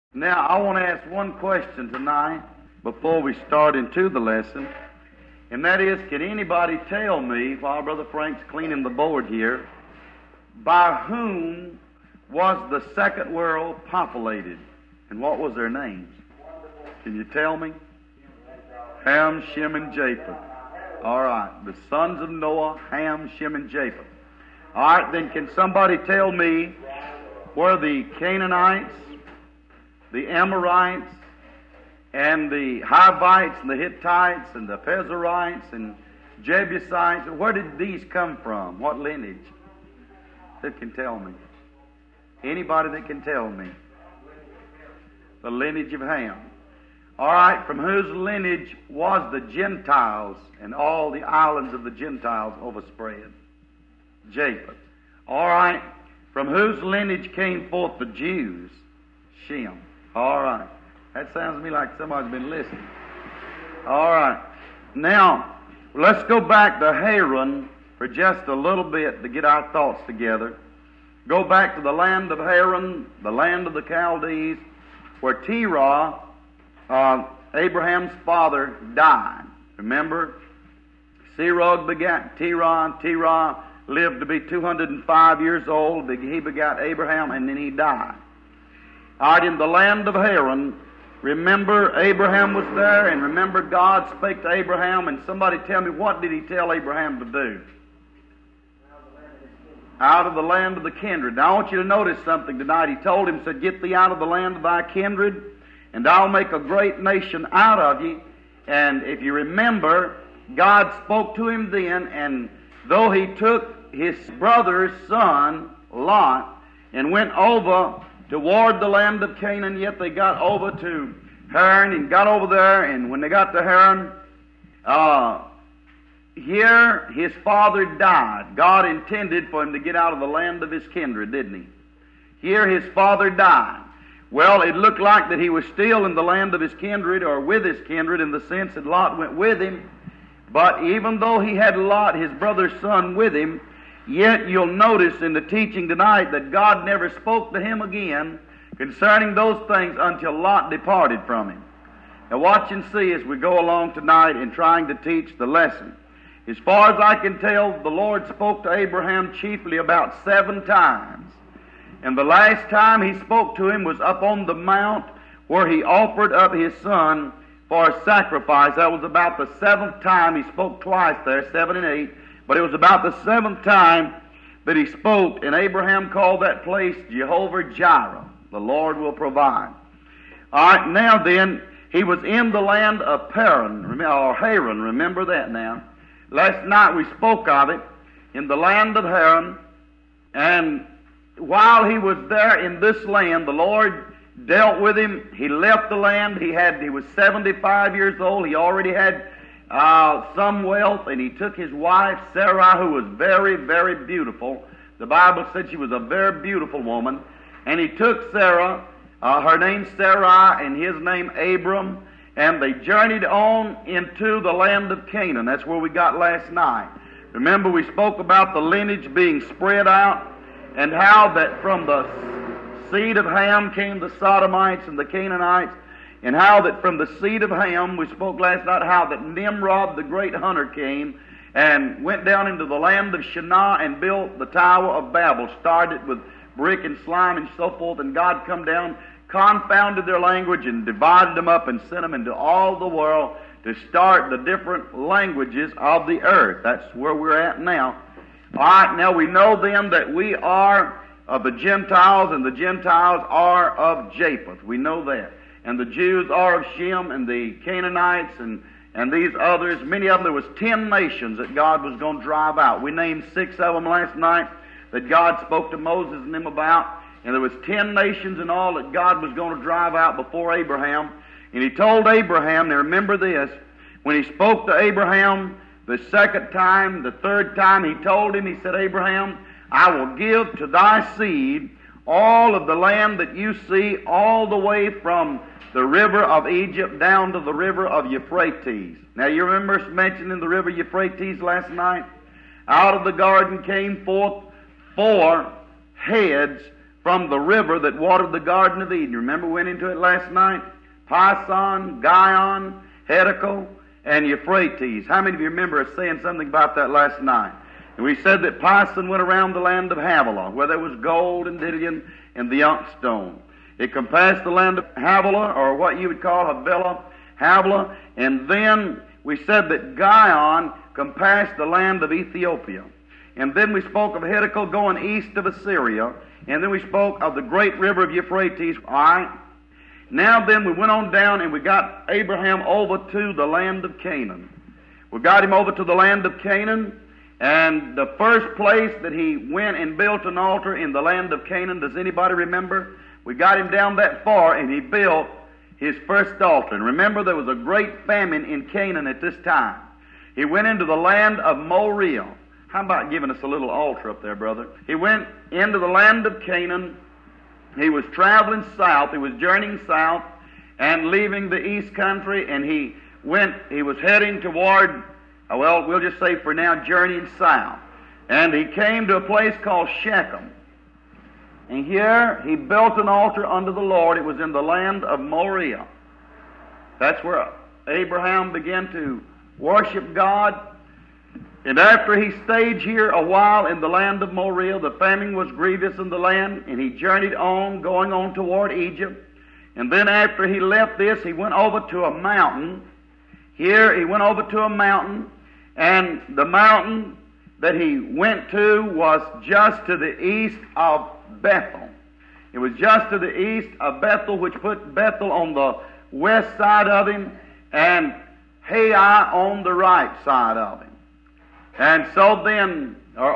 Now, I want to ask one question tonight before we start into the lesson, and that is, can anybody tell me, while Brother Frank's cleaning the board here, by whom was the second world populated, and what was their names? Can you tell me? Ham, Shem, and Japheth. All right, the sons of Noah, Ham, Shem, and Japheth. All right, then can somebody tell me where the Canaanites, the Amorites, and the Hivites, and the Hittites, and the Pezerites, and Jebusites, where did these come from? What lineage? Who can tell me? Anybody that can tell me? The lineage of Ham. All right, from whose lineage was the Gentiles and all the islands of the Gentiles overspread? Japheth. All right, from whose lineage came forth the Jews? Shem. All right. That sounds to me like somebody's been listening. All right. Now, let's go back to Haran for just a little bit to get our thoughts together. Go back to the land of Haran, the land of the Chaldees, where Terah, Abraham's father, died. Remember? Serug begat Terah. Terah lived to be 205 years old. He begat Abraham, and then he died. All right, in the land of Haran, remember Abraham was there, and remember God spake to Abraham, and somebody tell me, what did he tell Abraham to do? Out of the land of the kindred. Now I want you to notice something tonight. He told him, said, get thee out of the land of thy kindred, and I'll make a great nation out of ye. And if you remember, God spoke to him then, and though he took his brother's son, Lot, and went over toward the land of Canaan, yet they got over to Haran and got over there, and when they got to Haran, here his father died. God intended for him to get out of the land of his kindred, didn't he? Here his father died. Well, it looked like that he was still in the land of his kindred, or with his kindred, in the sense that Lot went with him. But even though he had Lot, his brother's son, with him, yet you'll notice in the teaching tonight that God never spoke to him again concerning those things until Lot departed from him. Now watch and see as we go along tonight in trying to teach the lesson. As far as I can tell, the Lord spoke to Abraham chiefly about 7 times. And the last time he spoke to him was up on the mount where he offered up his son for a sacrifice. That was about the 7th time. He spoke twice there, 7 and 8. But it was about the 7th time that he spoke, and Abraham called that place Jehovah-Jireh. The Lord will provide. All right, now then, he was in the land of Haran. Remember that now. Last night we spoke of it, in the land of Haran, and while he was there in this land, the Lord dealt with him. He left the land. He was 75 years old. He already had some wealth, and he took his wife Sarai, who was very, very beautiful. The Bible said she was a very beautiful woman. And he took Sarah, her name Sarai, and his name Abram, and they journeyed on into the land of Canaan. That's where we got last night. Remember, we spoke about the lineage being spread out, and how that from the seed of Ham came the Sodomites and the Canaanites, and how that from the seed of Ham, we spoke last night, how that Nimrod, the great hunter, came and went down into the land of Shinar and built the Tower of Babel, started with brick and slime and so forth, and God come down, confounded their language, and divided them up and sent them into all the world to start the different languages of the earth. That's where we're at now. All right, now we know then that we are of the Gentiles, and the Gentiles are of Japheth. We know that. And the Jews are of Shem, and the Canaanites, and these others, many of them. There was 10 nations that God was going to drive out. We named 6 of them last night that God spoke to Moses and them about. And there was 10 nations in all that God was going to drive out before Abraham. And he told Abraham, now remember this, when he spoke to Abraham the 2nd time, the 3rd time, he told him, he said, Abraham, I will give to thy seed all of the land that you see, all the way from the river of Egypt down to the river of Euphrates. Now you remember mentioning the river Euphrates last night? Out of the garden came forth 4 heads from the river that watered the Garden of Eden. Remember, we went into it last night? Pison, Gihon, Hiddekel, and Euphrates. How many of you remember us saying something about that last night? And we said that Pison went around the land of Havilah, where there was gold and bdellium and the youngstone. It compassed the land of Havilah, or what you would call Havilah, and then we said that Gihon compassed the land of Ethiopia. And then we spoke of Hiddekel going east of Assyria, and then we spoke of the great river of Euphrates. All right? Now then, we went on down and we got Abraham over to the land of Canaan. We got him over to the land of Canaan, and the first place that he went and built an altar in the land of Canaan, does anybody remember? We got him down that far, and he built his first altar. And remember, there was a great famine in Canaan at this time. He went into the land of Moriah. How about giving us a little altar up there, brother? He went into the land of Canaan. He was traveling south. He was journeying south and leaving the east country, and he was heading toward, well, we'll just say for now, journeying south. And he came to a place called Shechem. And here he built an altar unto the Lord. It was in the land of Moriah. That's where Abraham began to worship God. And after he stayed here a while in the land of Moriah, the famine was grievous in the land, and he journeyed on, going on toward Egypt. And then after he left this, he went over to a mountain. Here he went over to a mountain, and the mountain that he went to was just to the east of Bethel. It was just to the east of Bethel, which put Bethel on the west side of him, and Hai on the right side of him. And so then,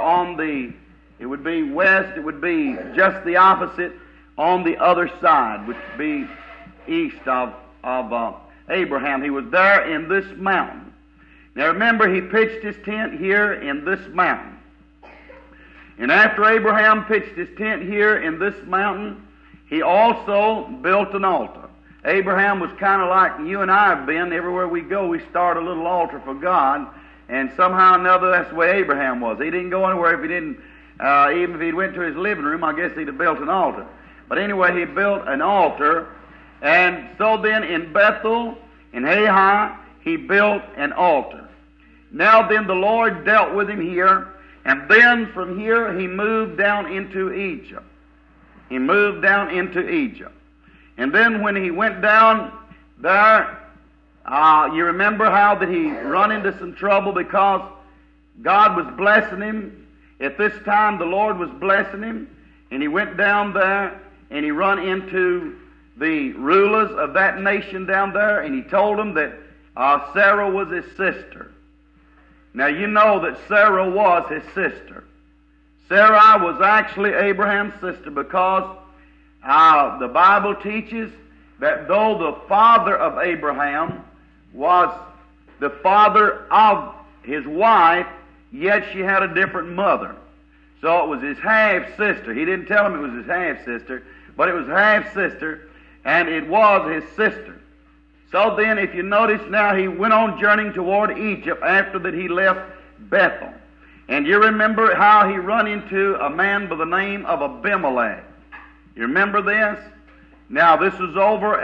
it would be west, it would be just the opposite on the other side, which would be east of Abraham. He was there in this mountain. Now remember, he pitched his tent here in this mountain. And after Abraham pitched his tent here in this mountain, he also built an altar. Abraham was kind of like you and I have been. Everywhere we go, we start a little altar for God. And somehow or another, that's the way Abraham was. He didn't go anywhere if he didn't, even if he went to his living room, I guess he'd have built an altar. But anyway, he built an altar. And so then in Bethel, in Hai, he built an altar. Now then the Lord dealt with him here. And then from here he moved down into Egypt. He moved down into Egypt. And then when he went down there, you remember how that he run into some trouble because God was blessing him. At this time the Lord was blessing him. And he went down there and he run into the rulers of that nation down there, and he told them that Sarah was his sister. Now you know that Sarah was his sister. Sarai was actually Abraham's sister because the Bible teaches that though the father of Abraham was the father of his wife, yet she had a different mother. So it was his half-sister. He didn't tell him it was his half-sister, but it was half-sister, and it was his sister. So then, if you notice now, he went on journeying toward Egypt after that he left Bethel. And you remember how he run into a man by the name of Abimelech. You remember this? Now, this was over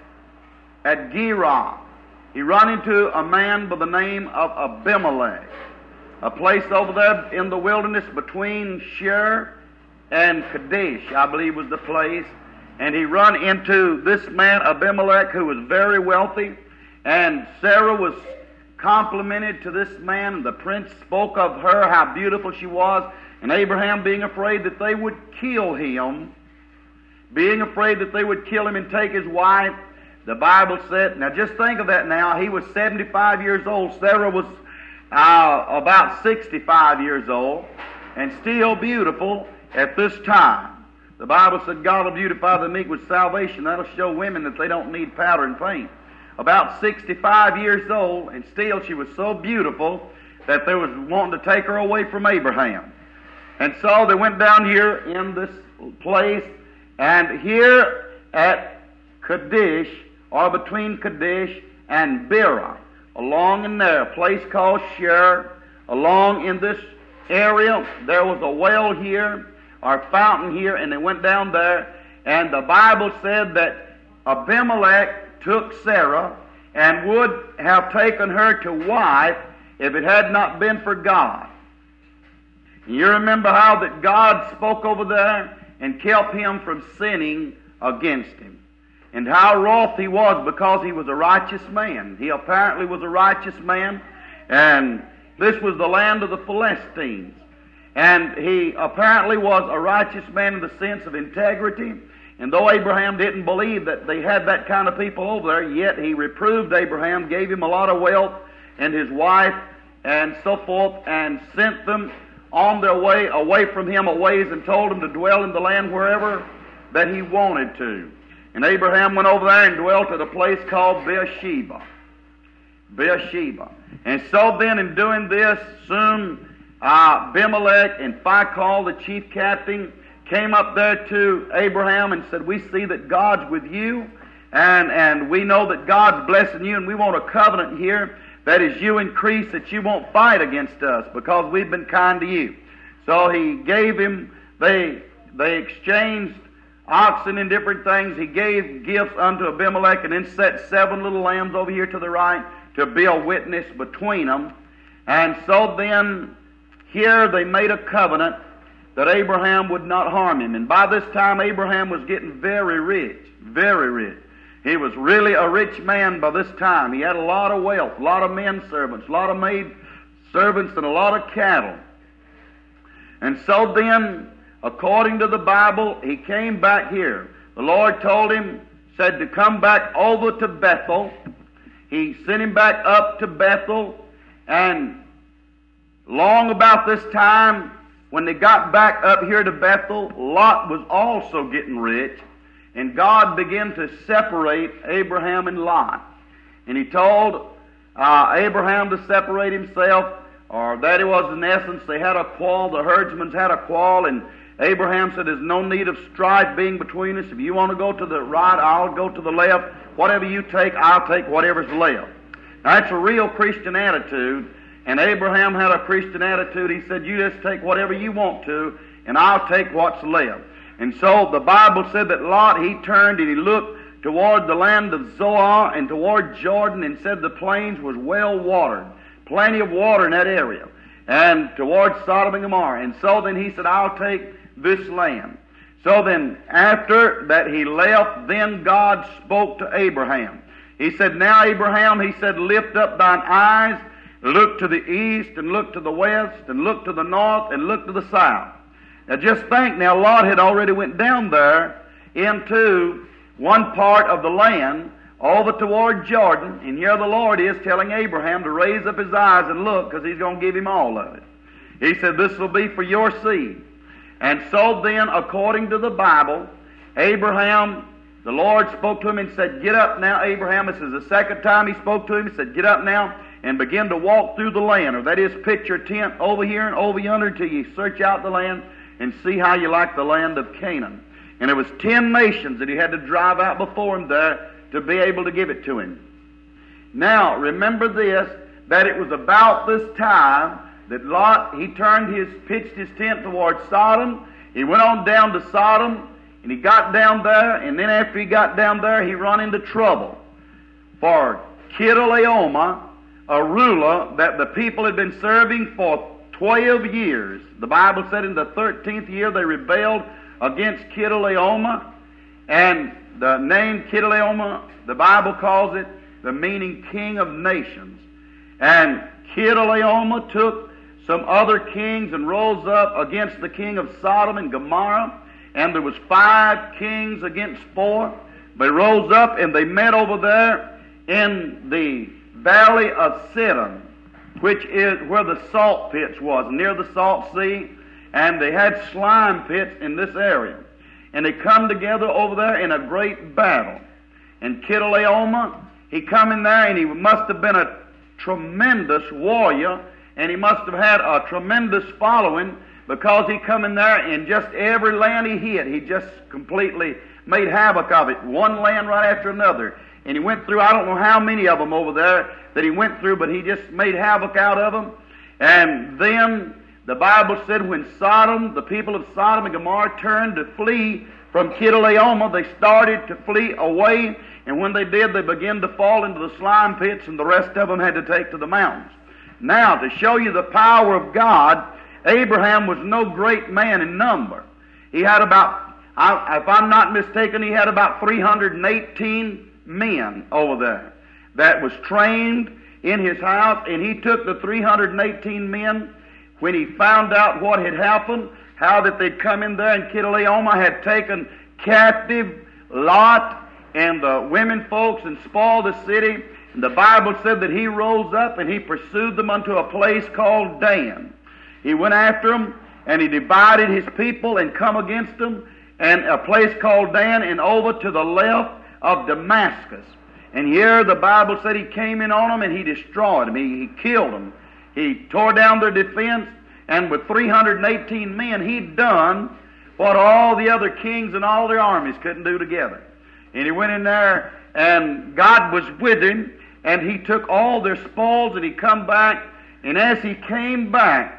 at Gerar. He run into a man by the name of Abimelech, a place over there in the wilderness between Shur and Kadesh, I believe was the place. And he run into this man Abimelech, who was very wealthy, and Sarah was complimented to this man, and the prince spoke of her, how beautiful she was, and Abraham, being afraid that they would kill him, and take his wife, the Bible said, now just think of that now, he was 75 years old, Sarah was about 65 years old, and still beautiful at this time. The Bible said God will beautify the meek with salvation. That'll show women that they don't need powder and paint. About 65 years old, and still she was so beautiful that they was wanting to take her away from Abraham. And so they went down here in this place, and here at Kadesh, or between Kadesh and Beerah, along in there, a place called Shur, along in this area, there was a well here or fountain here, and they went down there, and the Bible said that Abimelech took Sarah and would have taken her to wife if it had not been for God. You remember how that God spoke over there and kept him from sinning against him, and how wroth he was because he was a righteous man. He apparently was a righteous man, and this was the land of the Philistines. And he apparently was a righteous man in the sense of integrity. And though Abraham didn't believe that they had that kind of people over there, yet he reproved Abraham, gave him a lot of wealth and his wife and so forth, and sent them on their way away from him a ways, and told them to dwell in the land wherever that he wanted to. And Abraham went over there and dwelt at a place called Beersheba. Beersheba. And so then in doing this, soon Abimelech and Phicol, the chief captain, came up there to Abraham and said, "We see that God's with you, and we know that God's blessing you, and we want a covenant here that as you increase, that you won't fight against us, because we've been kind to you." So he gave him, they exchanged oxen and different things. He gave gifts unto Abimelech, and then set 7 little lambs over here to the right to be a witness between them. And so then here they made a covenant that Abraham would not harm him. And by this time Abraham was getting very rich, very rich. He was really a rich man by this time. He had a lot of wealth, a lot of men servants, a lot of maid servants, and a lot of cattle. And so then, according to the Bible, he came back here. The Lord told him, said to come back over to Bethel. He sent him back up to Bethel, and long about this time, when they got back up here to Bethel, Lot was also getting rich, and God began to separate Abraham and Lot. And he told Abraham to separate himself, or that it was in essence, they had a quarrel, the herdsmen had a quarrel, and Abraham said, "There's no need of strife being between us. If you want to go to the right, I'll go to the left. Whatever you take, I'll take whatever's left." Now, that's a real Christian attitude, and Abraham had a Christian attitude. He said, "You just take whatever you want to, and I'll take what's left." And so the Bible said that Lot, he turned and he looked toward the land of Zoar and toward Jordan, and said the plains was well watered, plenty of water in that area, and toward Sodom and Gomorrah. And so then he said, "I'll take this land." So then after that he left, then God spoke to Abraham. He said, "Now Abraham," he said, "lift up thine eyes, look to the east, and look to the west, and look to the north, and look to the south." Now just think, now Lot had already went down there into one part of the land over toward Jordan, and here the Lord is telling Abraham to raise up his eyes and look, because he's going to give him all of it. He said, "This will be for your seed." And so then, according to the Bible, Abraham, the Lord spoke to him and said, "Get up now, Abraham." This is the second time he spoke to him. He said, "Get up now and begin to walk through the land," or that is, picture a tent over here and over yonder until you search out the land and see how you like the land of Canaan. And it was 10 nations that he had to drive out before him there to be able to give it to him. Now, remember this, that it was about this time that Lot, he pitched his tent towards Sodom. He went on down to Sodom, and he got down there, and then after he got down there, he run into trouble. For Chedorlaomer, a ruler that the people had been serving for 12 years. The Bible said in the 13th year they rebelled against Chedorlaomer, and the name Chedorlaomer, the Bible calls it the meaning king of nations. And Chedorlaomer took some other kings and rose up against the king of Sodom and Gomorrah, and there was 5 kings against 4. They rose up and they met over there in the valley of Sidon, which is where the salt pits was, near the Salt Sea, and they had slime pits in this area. And they come together over there in a great battle. And Chedorlaomer, he come in there, and he must have been a tremendous warrior, and he must have had a tremendous following, because he come in there and just every land he hit, he just completely made havoc of it, one land right after another. And he went through, I don't know how many of them over there that he went through, but he just made havoc out of them. And then The Bible said when Sodom, the people of Sodom and Gomorrah turned to flee from Chedorlaomer, they started to flee away, and when they did, they began to fall into the slime pits, and the rest of them had to take to the mountains. Now, to show you the power of God, Abraham was no great man in number. He had about, if I'm not mistaken, he had about 318 men over there that was trained in his house, and he took the 318 men when he found out what had happened, how that they'd come in there and Chedorlaomer had taken captive Lot and the women folks and spoiled the city. And the Bible said that he rose up and he pursued them unto a place called Dan. He went after them and he divided his people and come against them, and a place called Dan, and over to the left of Damascus. And here the Bible said he came in on them and he destroyed them. He killed them. He tore down their defense, and with 318 men, he'd done what all the other kings and all their armies couldn't do together. And he went in there, and God was with him, and he took all their spoils, and he come back, and as he come back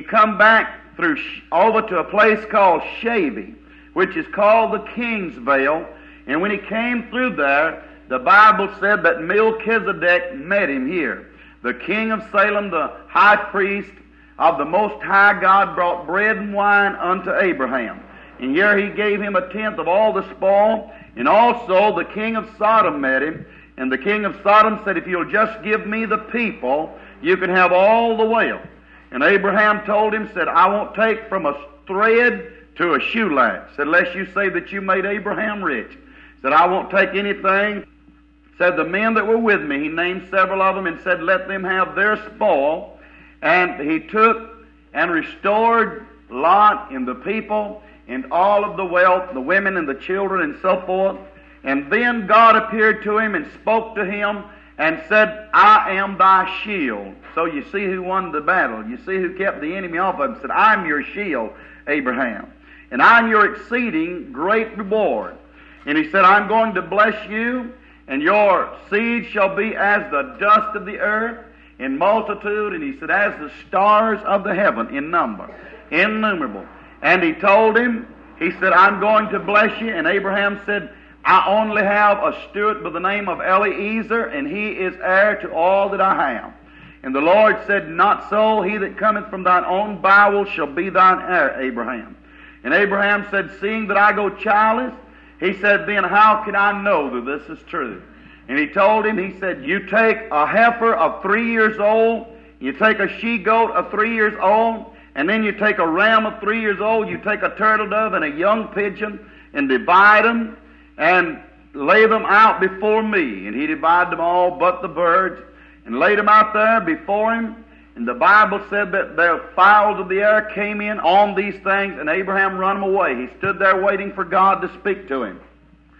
through over to a place called Shaveh, which is called the King's Vale. And when he came through there, the Bible said that Melchizedek met him here. The king of Salem, the high priest of the Most High God, brought bread and wine unto Abraham. And here he gave him a tenth of all the spoil. And also the king of Sodom met him. And the king of Sodom said, if you'll just give me the people, you can have all the wealth. And Abraham told him, said, I won't take from a thread to a shoelace, said, unless you say that you made Abraham rich. Said, I won't take anything. Said, the men that were with me, he named several of them and said, let them have their spoil. And he took and restored Lot and the people and all of the wealth, the women and the children and so forth. And then God appeared to him and spoke to him and said, I am thy shield. So you see who won the battle. You see who kept the enemy off of him. Said, I'm your shield, Abraham. And I'm your exceeding great reward. And he said, I'm going to bless you, and your seed shall be as the dust of the earth in multitude. And he said, as the stars of the heaven in number, innumerable. And he told him, he said, I'm going to bless you. And Abraham said, I only have a steward by the name of Eliezer, and he is heir to all that I have. And the Lord said, not so, he that cometh from thine own bowels shall be thine heir, Abraham. And Abraham said, seeing that I go childless, he said, then how can I know that this is true? And he told him, he said, you take a heifer of 3 years old, you take a she-goat of 3 years old, and then you take a ram of 3 years old, you take a turtle dove and a young pigeon, and divide them, and lay them out before me. And he divided them all but the birds, and laid them out there before him. And the Bible said that the fowls of the air came in on these things, and Abraham run them away. He stood there waiting for God to speak to him.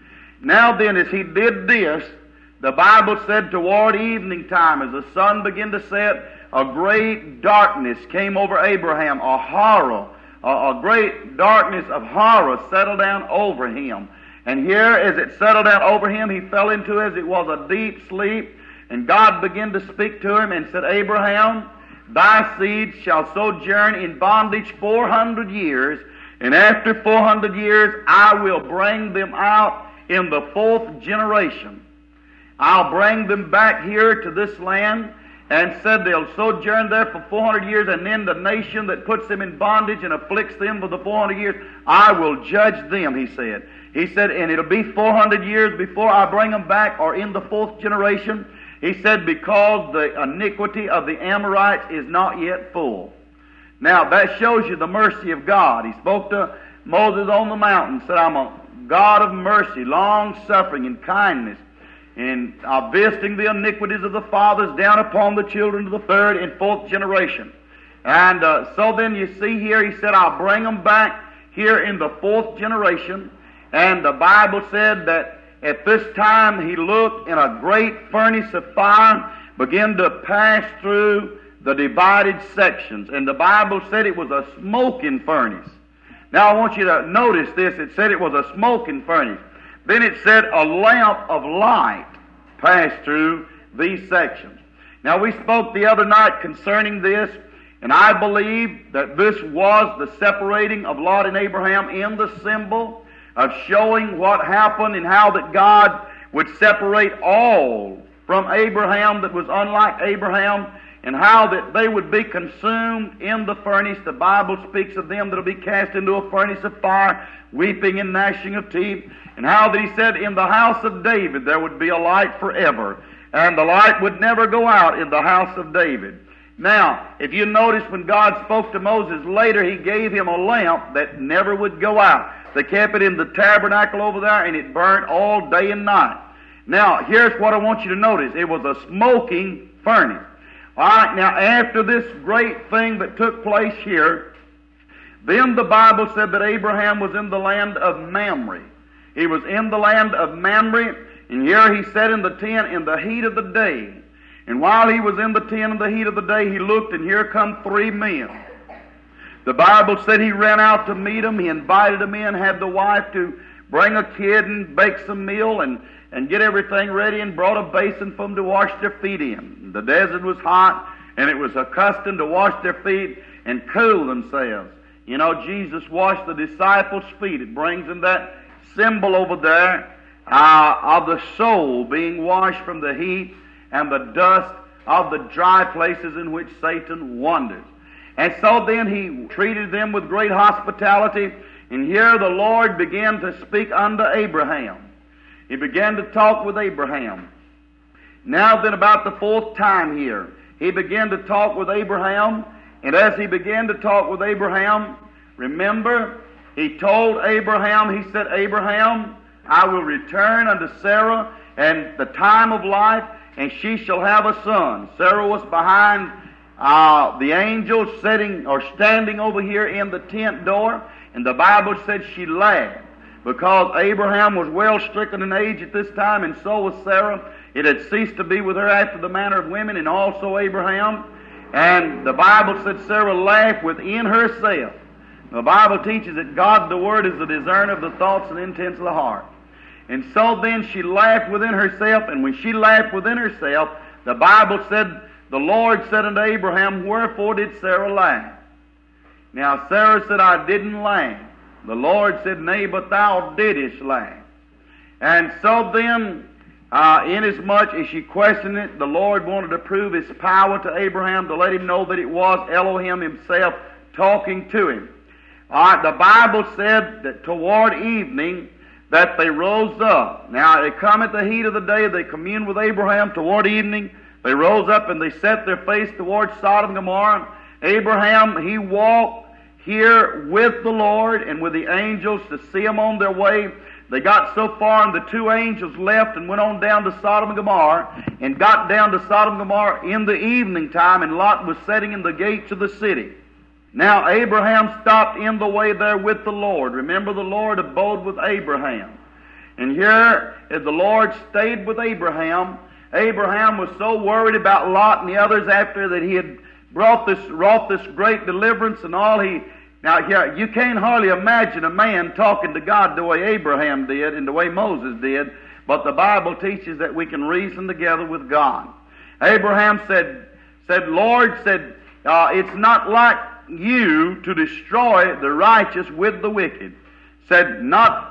Now then, as he did this, the Bible said toward evening time, as the sun began to set, a great darkness came over Abraham, a horror, a great darkness of horror settled down over him. And here, as it settled down over him, he fell into, as it was, a deep sleep. And God began to speak to him and said, Abraham, thy seed shall sojourn in bondage 400 years, and after 400 years I will bring them out in the 4th generation. I'll bring them back here to this land, and said they'll sojourn there for 400 years, and then the nation that puts them in bondage and afflicts them for the 400 years, I will judge them, he said. He said, and it'll be 400 years before I bring them back, or in the 4th generation. He said, because the iniquity of the Amorites is not yet full. Now, that shows you the mercy of God. He spoke to Moses on the mountain, said, I'm a God of mercy, long-suffering, and kindness, and visiting the iniquities of the fathers down upon the children of the 3rd and 4th generation. And so then you see here, he said, I'll bring them back here in the 4th generation. And the Bible said that at this time he looked, and a great furnace of fire began to pass through the divided sections. And the Bible said it was a smoking furnace. Now I want you to notice this. It said it was a smoking furnace. Then it said a lamp of light passed through these sections. Now we spoke the other night concerning this, And I believe that this was the separating of Lot and Abraham in the symbol of showing what happened and how that God would separate all from Abraham that was unlike Abraham, and how that they would be consumed in the furnace. The Bible speaks of them that will be cast into a furnace of fire, weeping and gnashing of teeth, and how that he said in the house of David there would be a light forever, and the light would never go out in the house of David. Now, if you notice when God spoke to Moses later, he gave him a lamp that never would go out. They kept it in the tabernacle over there, and it burnt all day and night. Now, here's what I want you to notice. It was a smoking furnace. All right, now after this great thing that took place here, then the Bible said that Abraham was in the land of Mamre. He was in the land of Mamre, and here he sat in the tent in the heat of the day. And while he was in the tent in the heat of the day, he looked, and here come 3 men. The Bible said he ran out to meet them. He invited them in, had the wife to bring a kid and bake some meal and get everything ready, and brought a basin for them to wash their feet in. The desert was hot, and it was accustomed to wash their feet and cool themselves. You know, Jesus washed the disciples' feet. It brings in that symbol over there of the soul being washed from the heat and the dust of the dry places in which Satan wanders. And so then he treated them with great hospitality, and here the Lord began to speak unto Abraham. He began to talk with Abraham. Now then, about the 4th time here, he began to talk with Abraham, and as he began to talk with Abraham, remember, he told Abraham, he said, Abraham, I will return unto Sarah and the time of life, and she shall have a son. Sarah was behind the angel sitting or standing over here in the tent door, and the Bible said she laughed, because Abraham was well stricken in age at this time, and so was Sarah. It had ceased to be with her after the manner of women, and also Abraham. And the Bible said Sarah laughed within herself. The Bible teaches that God, the Word, is the discerner of the thoughts and intents of the heart. And so then she laughed within herself, and when she laughed within herself, the Bible said, the Lord said unto Abraham, wherefore did Sarah laugh? Now Sarah said, I didn't laugh. The Lord said, nay, but thou didst laugh. And so then, inasmuch as she questioned it, the Lord wanted to prove His power to Abraham, to let him know that it was Elohim Himself talking to him. The Bible said that toward evening that they rose up. Now, it come at the heat of the day, they communed with Abraham. Toward evening, they rose up and they set their face toward Sodom and Gomorrah. Abraham, he walked here with the Lord and with the angels to see them on their way. They got so far, and the 2 angels left and went on down to Sodom and Gomorrah, and got down to Sodom and Gomorrah in the evening time, and Lot was sitting in the gates of the city. Now Abraham stopped in the way there with the Lord. Remember, the Lord abode with Abraham. And here, as the Lord stayed with Abraham, Abraham was so worried about Lot and the others after that he had wrought this great deliverance and all. Now here, you can't hardly imagine a man talking to God the way Abraham did and the way Moses did, but the Bible teaches that we can reason together with God. Abraham said, Lord, it's not like you to destroy the righteous with the wicked. Said,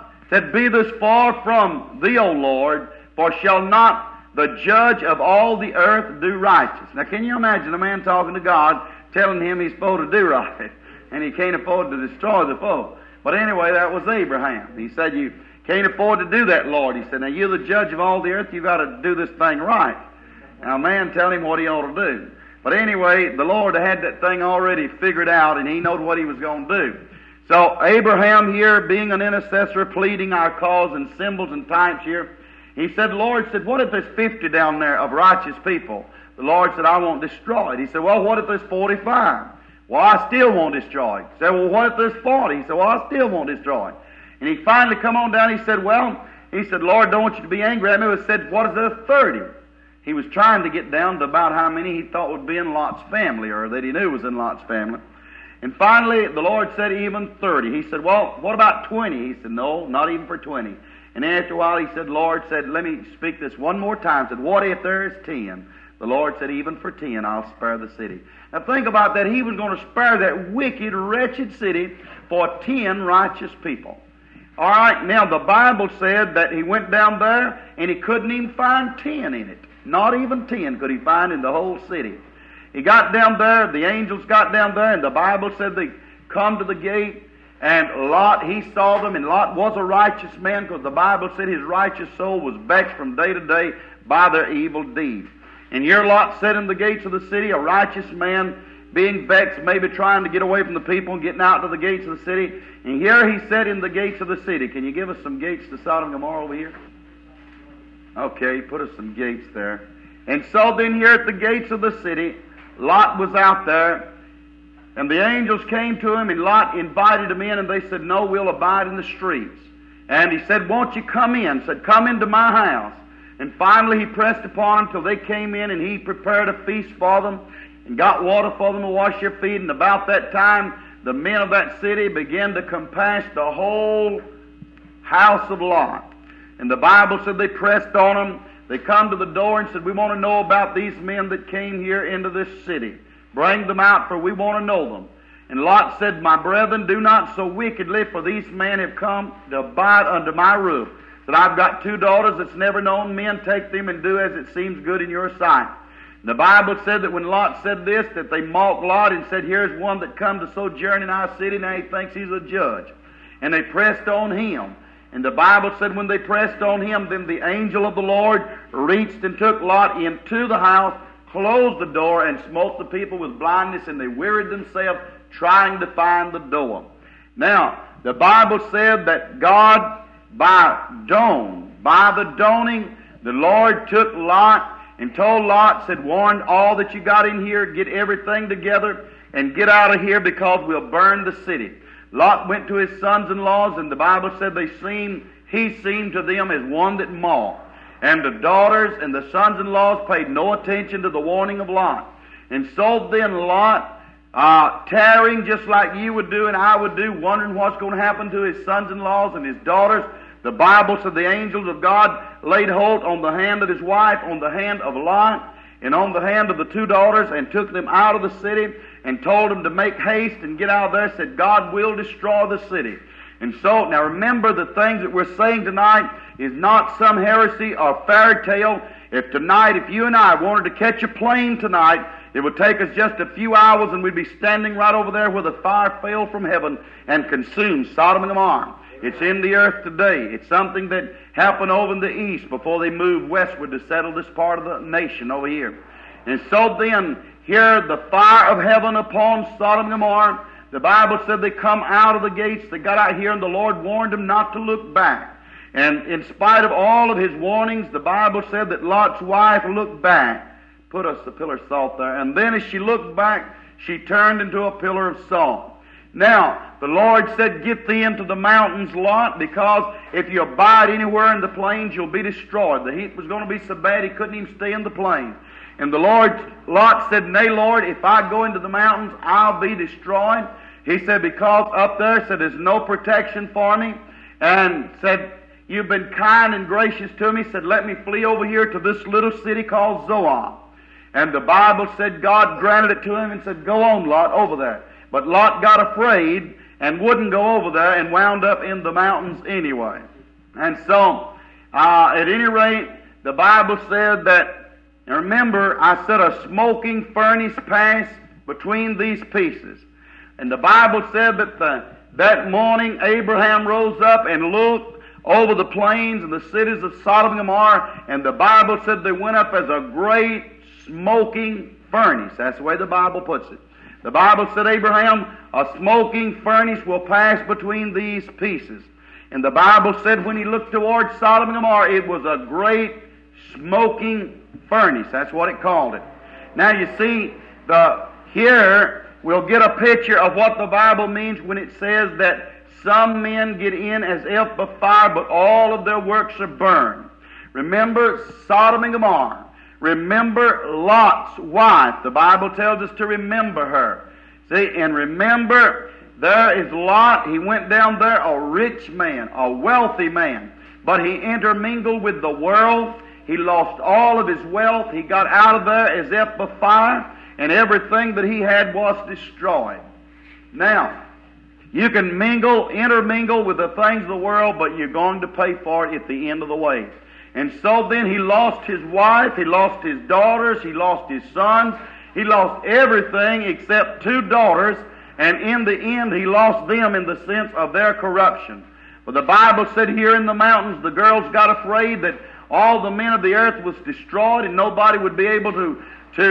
be this far from thee, O Lord, for shall not the judge of all the earth do righteous. Now, can you imagine a man talking to God, telling him he's supposed to do right, and he can't afford to destroy the foe? But anyway, that was Abraham. He said, you can't afford to do that, Lord. He said, now you're the judge of all the earth, you've got to do this thing right. Now, a man tell him what he ought to do. But anyway, the Lord had that thing already figured out, and He knowed what He was going to do. So Abraham here, being an intercessor, pleading our cause in symbols and types here, he said, Lord, what if there's 50 down there of righteous people? The Lord said, I won't destroy it. He said, well, what if there's 45? Well, I still won't destroy it. He said, well, what if there's 40? He said, well, I still won't destroy it. And he finally come on down, he said, Lord, don't want you to be angry at me. He said, what if there's 30? He was trying to get down to about how many he thought would be in Lot's family, or that he knew was in Lot's family. And finally, the Lord said even 30. He said, well, what about 20? He said, no, not even for 20. And after a while, he said, Lord said, let me speak this one more time. He said, what if there is 10? The Lord said, even for 10, I'll spare the city. Now think about that. He was going to spare that wicked, wretched city for 10 righteous people. All right, now the Bible said that he went down there and he couldn't even find 10 in it. Not even 10 could he find in the whole city. He got down there, the angels got down there, and the Bible said they come to the gate, and Lot, he saw them, and Lot was a righteous man, because the Bible said his righteous soul was vexed from day to day by their evil deeds. And here Lot sat in the gates of the city, a righteous man, being vexed, maybe trying to get away from the people and getting out to the gates of the city. And here he sat in the gates of the city. Can you give us some gates to Sodom and Gomorrah over here? Okay, put us some gates there. And so then here at the gates of the city, Lot was out there, and the angels came to him, and Lot invited him in, and they said, no, we'll abide in the streets. And he said, won't you come in? Said, come into my house. And finally he pressed upon them till they came in, and he prepared a feast for them, and got water for them to wash their feet. And about that time, the men of that city began to compass the whole house of Lot. And the Bible said they pressed on them. They come to the door and said, we want to know about these men that came here into this city. Bring them out, for we want to know them. And Lot said, my brethren, do not so wickedly, for these men have come to abide under my roof. That I've got 2 daughters that's never known men. Take them and do as it seems good in your sight. The Bible said that when Lot said this, that they mocked Lot and said, here's one that come to sojourn in our city, now he thinks he's a judge. And they pressed on him. And the Bible said when they pressed on him, then the angel of the Lord reached and took Lot into the house, closed the door, and smote the people with blindness, and they wearied themselves trying to find the door. Now, the Bible said that God, by the dawning, the Lord took Lot and told Lot, said, warn all that you got in here, get everything together, and get out of here, because we'll burn the city. Lot went to his sons-in-laws, and the Bible said he seemed to them as one that mocked. And the daughters and the sons-in-laws paid no attention to the warning of Lot. And so then Lot, tarrying just like you would do and I would do, wondering what's going to happen to his sons-in-laws and his daughters, the Bible said the angels of God laid hold on the hand of his wife, on the hand of Lot, and on the hand of the 2 daughters, and took them out of the city, and told them to make haste and get out of there, said, God will destroy the city. And so, now remember, the things that we're saying tonight is not some heresy or fairy tale. If you and I wanted to catch a plane tonight, it would take us just a few hours, and we'd be standing right over there where the fire fell from heaven and consumed Sodom and Gomorrah. It's in the earth today. It's something that happened over in the east before they moved westward to settle this part of the nation over here. And so then, here the fire of heaven upon Sodom and Gomorrah. The Bible said they come out of the gates. They got out here, and the Lord warned them not to look back. And in spite of all of his warnings, the Bible said that Lot's wife looked back. Put us a pillar of salt there. And then as she looked back, she turned into a pillar of salt. Now, the Lord said, get thee into the mountains, Lot, because if you abide anywhere in the plains, you'll be destroyed. The heat was going to be so bad he couldn't even stay in the plains. And Lot said, nay, Lord, if I go into the mountains, I'll be destroyed. He said, because up there, said, there's no protection for me. And said, you've been kind and gracious to me. Said, let me flee over here to this little city called Zoar. And the Bible said God granted it to him and said, go on, Lot, over there. But Lot got afraid and wouldn't go over there and wound up in the mountains anyway. And so, at any rate, the Bible said that, and remember, I said a smoking furnace passed between these pieces. And the Bible said that that morning Abraham rose up and looked over the plains and the cities of Sodom and Gomorrah, and the Bible said they went up as a great smoking furnace. That's the way the Bible puts it. The Bible said, Abraham, a smoking furnace will pass between these pieces. And the Bible said when he looked toward Sodom and Gomorrah, it was a great smoking furnace. That's what it called it. Now you see, here we'll get a picture of what the Bible means when it says that some men get in as if by fire, but all of their works are burned. Remember Sodom and Gomorrah. Remember Lot's wife. The Bible tells us to remember her. See, and remember, there is Lot. He went down there, a rich man, a wealthy man, but he intermingled with the world. He lost all of his wealth. He got out of there as if by fire, and everything that he had was destroyed. Now, you can intermingle with the things of the world, but you're going to pay for it at the end of the way. And so then he lost his wife, he lost his daughters, he lost his sons, he lost everything except 2 daughters, and in the end he lost them in the sense of their corruption. For the Bible said here in the mountains, the girls got afraid that all the men of the earth was destroyed and nobody would be able to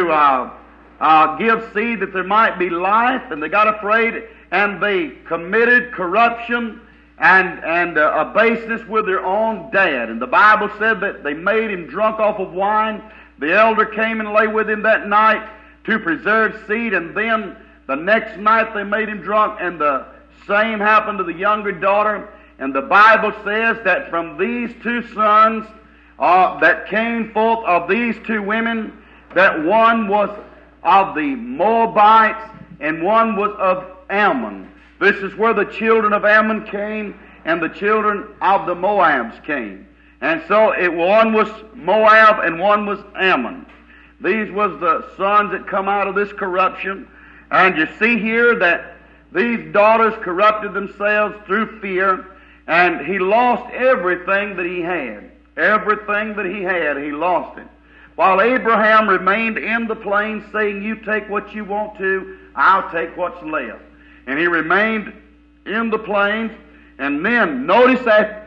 give seed that there might be life, and they got afraid and they committed corruption and a baseness with their own dad. And the Bible said that they made him drunk off of wine. The elder came and lay with him that night to preserve seed, and then the next night they made him drunk, and the same happened to the younger daughter. And the Bible says that from these 2 sons that came forth of these 2 women, that one was of the Moabites and one was of Ammon. This is where the children of Ammon came and the children of the Moabs came. And so one was Moab and one was Ammon. These was the sons that come out of this corruption. And you see here that these daughters corrupted themselves through fear, and he lost everything that he had. Everything that he had, he lost it. While Abraham remained in the plain, saying, "You take what you want to, I'll take what's left." And he remained in the plains. And then notice after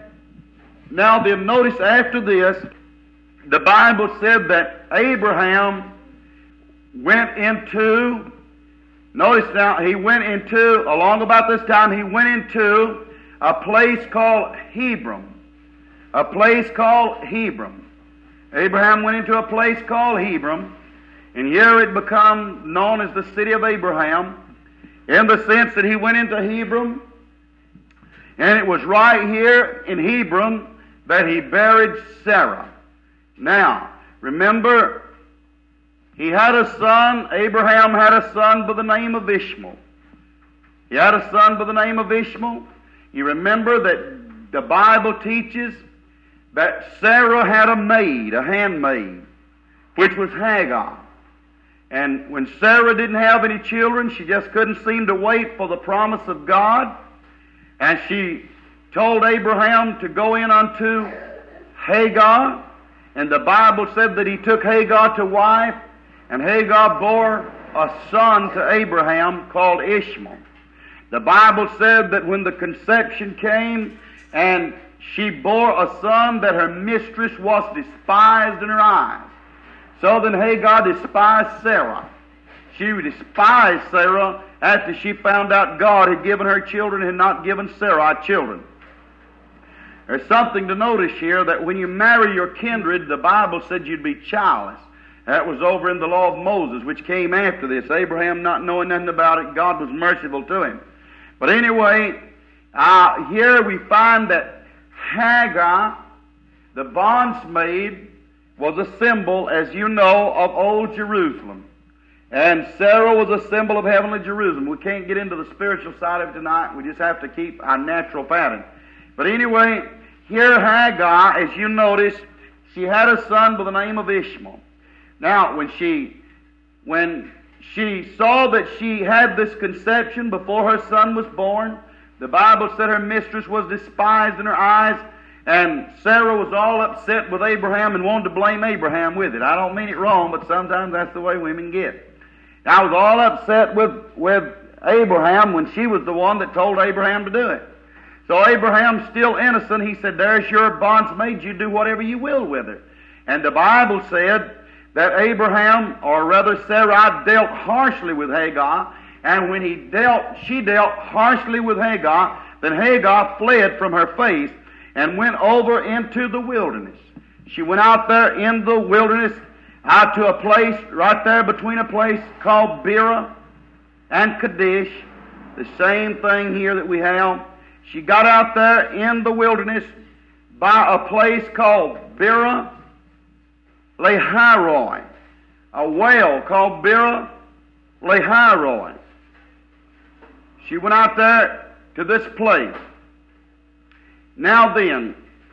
this, the Bible said that Abraham went into, along about this time, he went into a place called Hebron. A place called Hebron. Abraham went into a place called Hebron, and here it become known as the city of Abraham, in the sense that he went into Hebron, and it was right here in Hebron that he buried Sarah. Now, remember, he had a son, Abraham had a son by the name of Ishmael. He had a son by the name of Ishmael. You remember that the Bible teaches that Sarah had a maid, a handmaid, which was Hagar. And when Sarah didn't have any children, she just couldn't seem to wait for the promise of God. And she told Abraham to go in unto Hagar. And the Bible said that he took Hagar to wife, and Hagar bore a son to Abraham called Ishmael. The Bible said that when the conception came and she bore a son, that her mistress was despised in her eyes. So then Hagar despised Sarah. She despised Sarah after she found out God had given her children and had not given Sarah children. There's something to notice here, that when you marry your kindred, the Bible said you'd be childless. That was over in the law of Moses, which came after this. Abraham not knowing nothing about it, God was merciful to him. But anyway, here we find that Hagar, the bondsmaid, was a symbol, as you know, of old Jerusalem. And Sarah was a symbol of heavenly Jerusalem. We can't get into the spiritual side of it tonight. We just have to keep our natural pattern. But anyway, here Hagar, as you notice, she had a son by the name of Ishmael. Now, when she saw that she had this conception before her son was born, the Bible said her mistress was despised in her eyes, and Sarah was all upset with Abraham and wanted to blame Abraham with it. I don't mean it wrong, but sometimes that's the way women get. I was all upset with Abraham when she was the one that told Abraham to do it. So Abraham's still innocent. He said, "There's your bondsmaid, you do whatever you will with her." And the Bible said that Abraham, or rather Sarah, dealt harshly with Hagar. And when she dealt harshly with Hagar, then Hagar fled from her face and went over into the wilderness. She went out there in the wilderness, out to a place right there between a place called Beerah and Kadesh. The same thing here that we have. She got out there in the wilderness by a place called Beerah Lahairoi, a well called Beerah Lahairoi. She went out there to this place. Now then,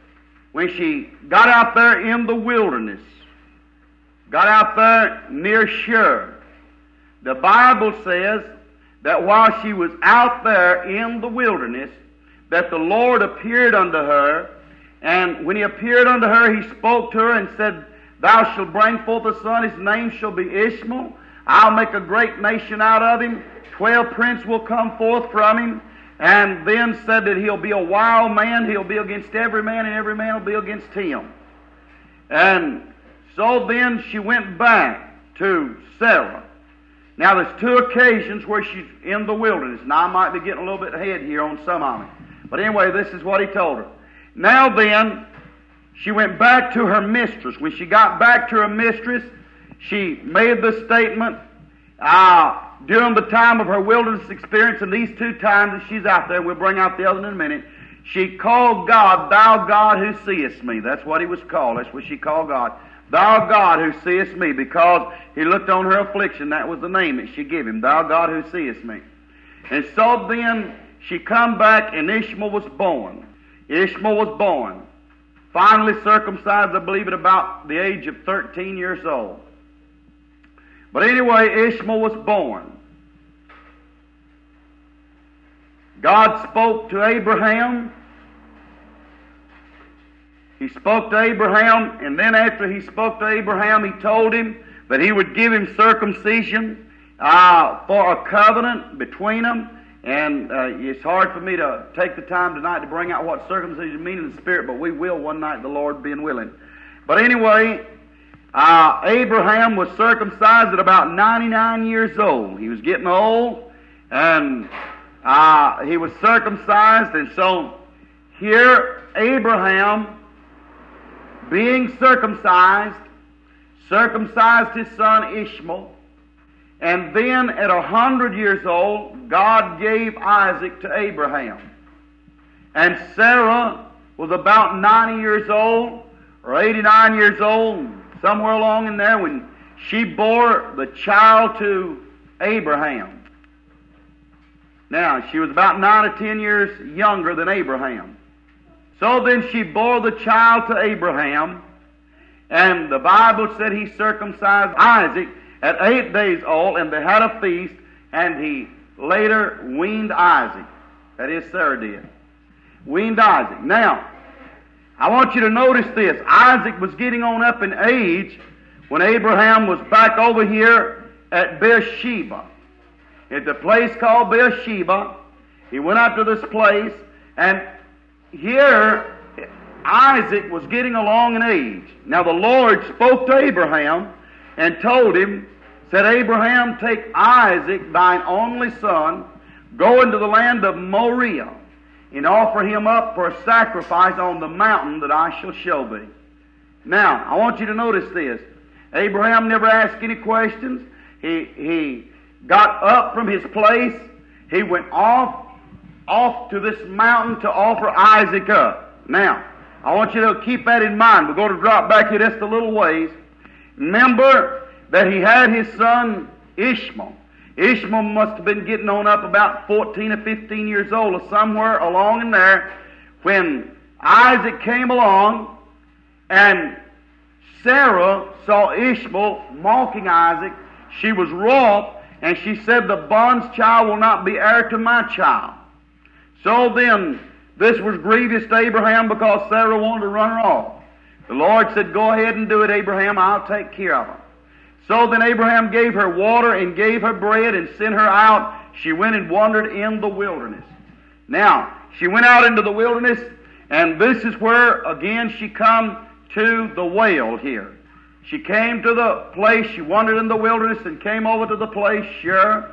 when she got out there in the wilderness, got out there near Shur, the Bible says that while she was out there in the wilderness, that the Lord appeared unto her, and when He appeared unto her, He spoke to her and said, Thou shalt bring forth a son, his name shall be Ishmael. I'll make a great nation out of him. 12 princes will come forth from him. And then said that he'll be a wild man, he'll be against every man, and every man will be against him. And so then she went back to Sarah. Now there's two occasions where she's in the wilderness. Now I might be getting a little bit ahead here on some of it. But anyway, this is what He told her. Now then, she went back to her mistress. When she got back to her mistress, she made the statement, during the time of her wilderness experience, and these two times that she's out there, we'll bring out the other in a minute, she called God, Thou God who seest me. That's what He was called. That's what she called God. Thou God who seest me, because He looked on her affliction. That was the name that she gave Him, Thou God who seest me. And so then she come back, and Ishmael was born. Ishmael was born. Finally circumcised, I believe, at about the age of 13 years old. But anyway, Ishmael was born. God spoke to Abraham. He spoke to Abraham, and then after He spoke to Abraham, He told him that He would give him circumcision for a covenant between them. And it's hard for me to take the time tonight to bring out what circumcision means in the Spirit, but we will one night, the Lord being willing. But anyway, Abraham was circumcised at about 99 years old. He was getting old, and he was circumcised. And so here Abraham, being circumcised his son Ishmael. And then at 100 years old, God gave Isaac to Abraham. And Sarah was about 90 years old, or 89 years old, somewhere along in there, when she bore the child to Abraham. Now, she was about 9 or 10 years younger than Abraham. So then she bore the child to Abraham, and the Bible said he circumcised Isaac at 8 days old, and they had a feast, and he later weaned Isaac. That is, Sarah did. Weaned Isaac. Now, I want you to notice this. Isaac was getting on up in age when Abraham was back over here at Beersheba. At the place called Beersheba, he went up to this place, and here Isaac was getting along in age. Now the Lord spoke to Abraham and told him, said, Abraham, take Isaac, thine only son, go into the land of Moriah, and offer him up for a sacrifice on the mountain that I shall show thee. Now, I want you to notice this. Abraham never asked any questions. He got up from his place. He went off to this mountain to offer Isaac up. Now, I want you to keep that in mind. We're going to drop back here just a little ways. Remember that he had his son Ishmael. Ishmael must have been getting on up about 14 or 15 years old, or somewhere along in there, when Isaac came along, and Sarah saw Ishmael mocking Isaac. She was wroth, and she said, the bond's child will not be heir to my child. So then, this was grievous to Abraham, because Sarah wanted to run her off. The Lord said, go ahead and do it, Abraham, I'll take care of her. So then Abraham gave her water and gave her bread and sent her out. She went and wandered in the wilderness. Now, she went out into the wilderness, and this is where, again, she come to the well here. She came to the place, she wandered in the wilderness and came over to the place, Shur.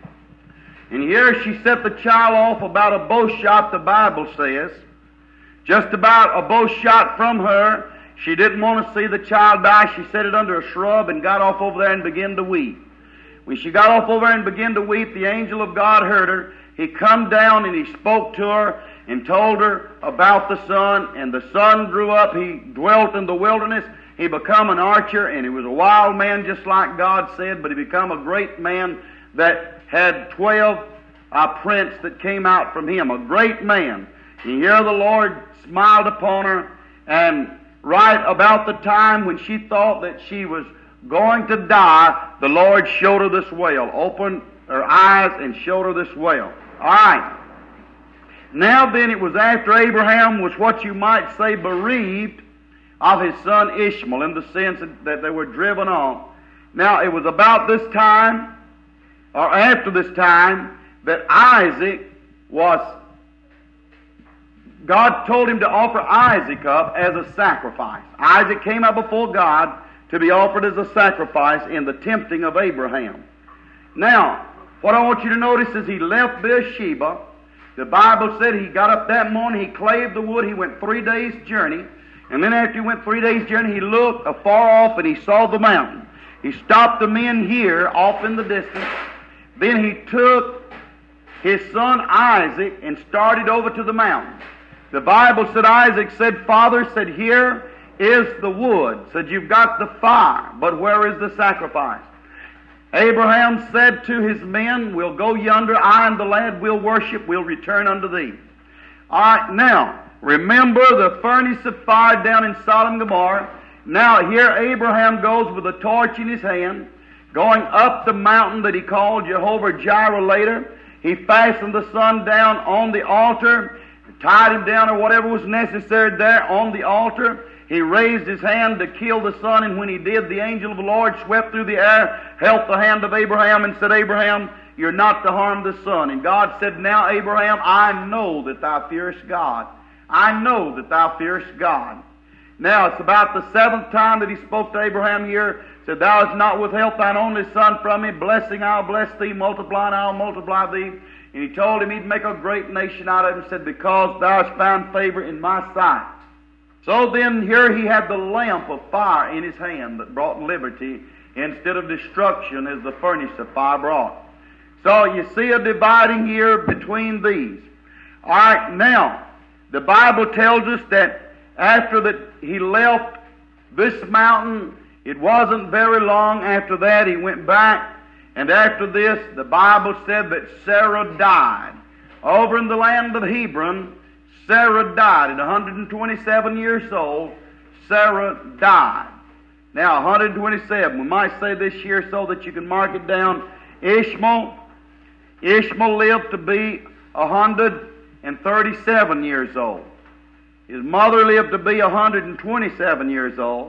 And here she set the child off about a bow shot, the Bible says. Just about a bow shot from her. She didn't want to see the child die. She set it under a shrub and got off over there and began to weep. When she got off over there and began to weep, the angel of God heard her. He come down and he spoke to her and told her about the son. And the son grew up. He dwelt in the wilderness. He become an archer, and he was a wild man just like God said, but he become a great man that had 12 princes that came out from him. A great man. And here the Lord smiled upon her, And right about the time when she thought that she was going to die, the Lord showed her this well, opened her eyes and showed her this well. All right. Now then, it was after Abraham was what you might say bereaved of his son Ishmael, in the sense that they were driven off. Now, it was about this time, or after this time, that Isaac was, God told him to offer Isaac up as a sacrifice. Isaac came up before God to be offered as a sacrifice in the tempting of Abraham. Now, what I want you to notice is he left Beersheba. The Bible said he got up that morning, he clave the wood, he went 3 days' journey, and then after he went 3 days' journey, he looked afar off and he saw the mountain. He stopped the men here, off in the distance. Then he took his son Isaac and started over to the mountain. The Bible said Isaac said, Father, said, here is the wood. Said, you've got the fire, but where is the sacrifice? Abraham said to his men, we'll go yonder, I and the lad will worship, we'll return unto thee. All right, now, remember the furnace of fire down in Sodom and Gomorrah. Now here Abraham goes with a torch in his hand, going up the mountain that he called Jehovah-Jireh later. He fastened the son down on the altar, tied him down or whatever was necessary there on the altar. He raised his hand to kill the son, and when he did, the angel of the Lord swept through the air, held the hand of Abraham, and said, Abraham, you're not to harm the son. And God said, now, Abraham, I know that thou fearest God. I know that thou fearest God. Now, it's about the 7th time that he spoke to Abraham here. Said, thou hast not withheld thine only son from me. Blessing, I'll bless thee. Multiplying, I'll multiply thee. And he told him he'd make a great nation out of him. Said, because thou hast found favor in my sight. So then here he had the lamp of fire in his hand that brought liberty instead of destruction as the furnace of fire brought. So you see a dividing here between these. All right, now, the Bible tells us that after that he left this mountain, it wasn't very long after that he went back, and after this the Bible said that Sarah died. Over in the land of Hebron, Sarah died at 127 years old. Sarah died. Now, 127. We might say this here so that you can mark it down. Ishmael lived to be 137 years old. His mother lived to be 127 years old.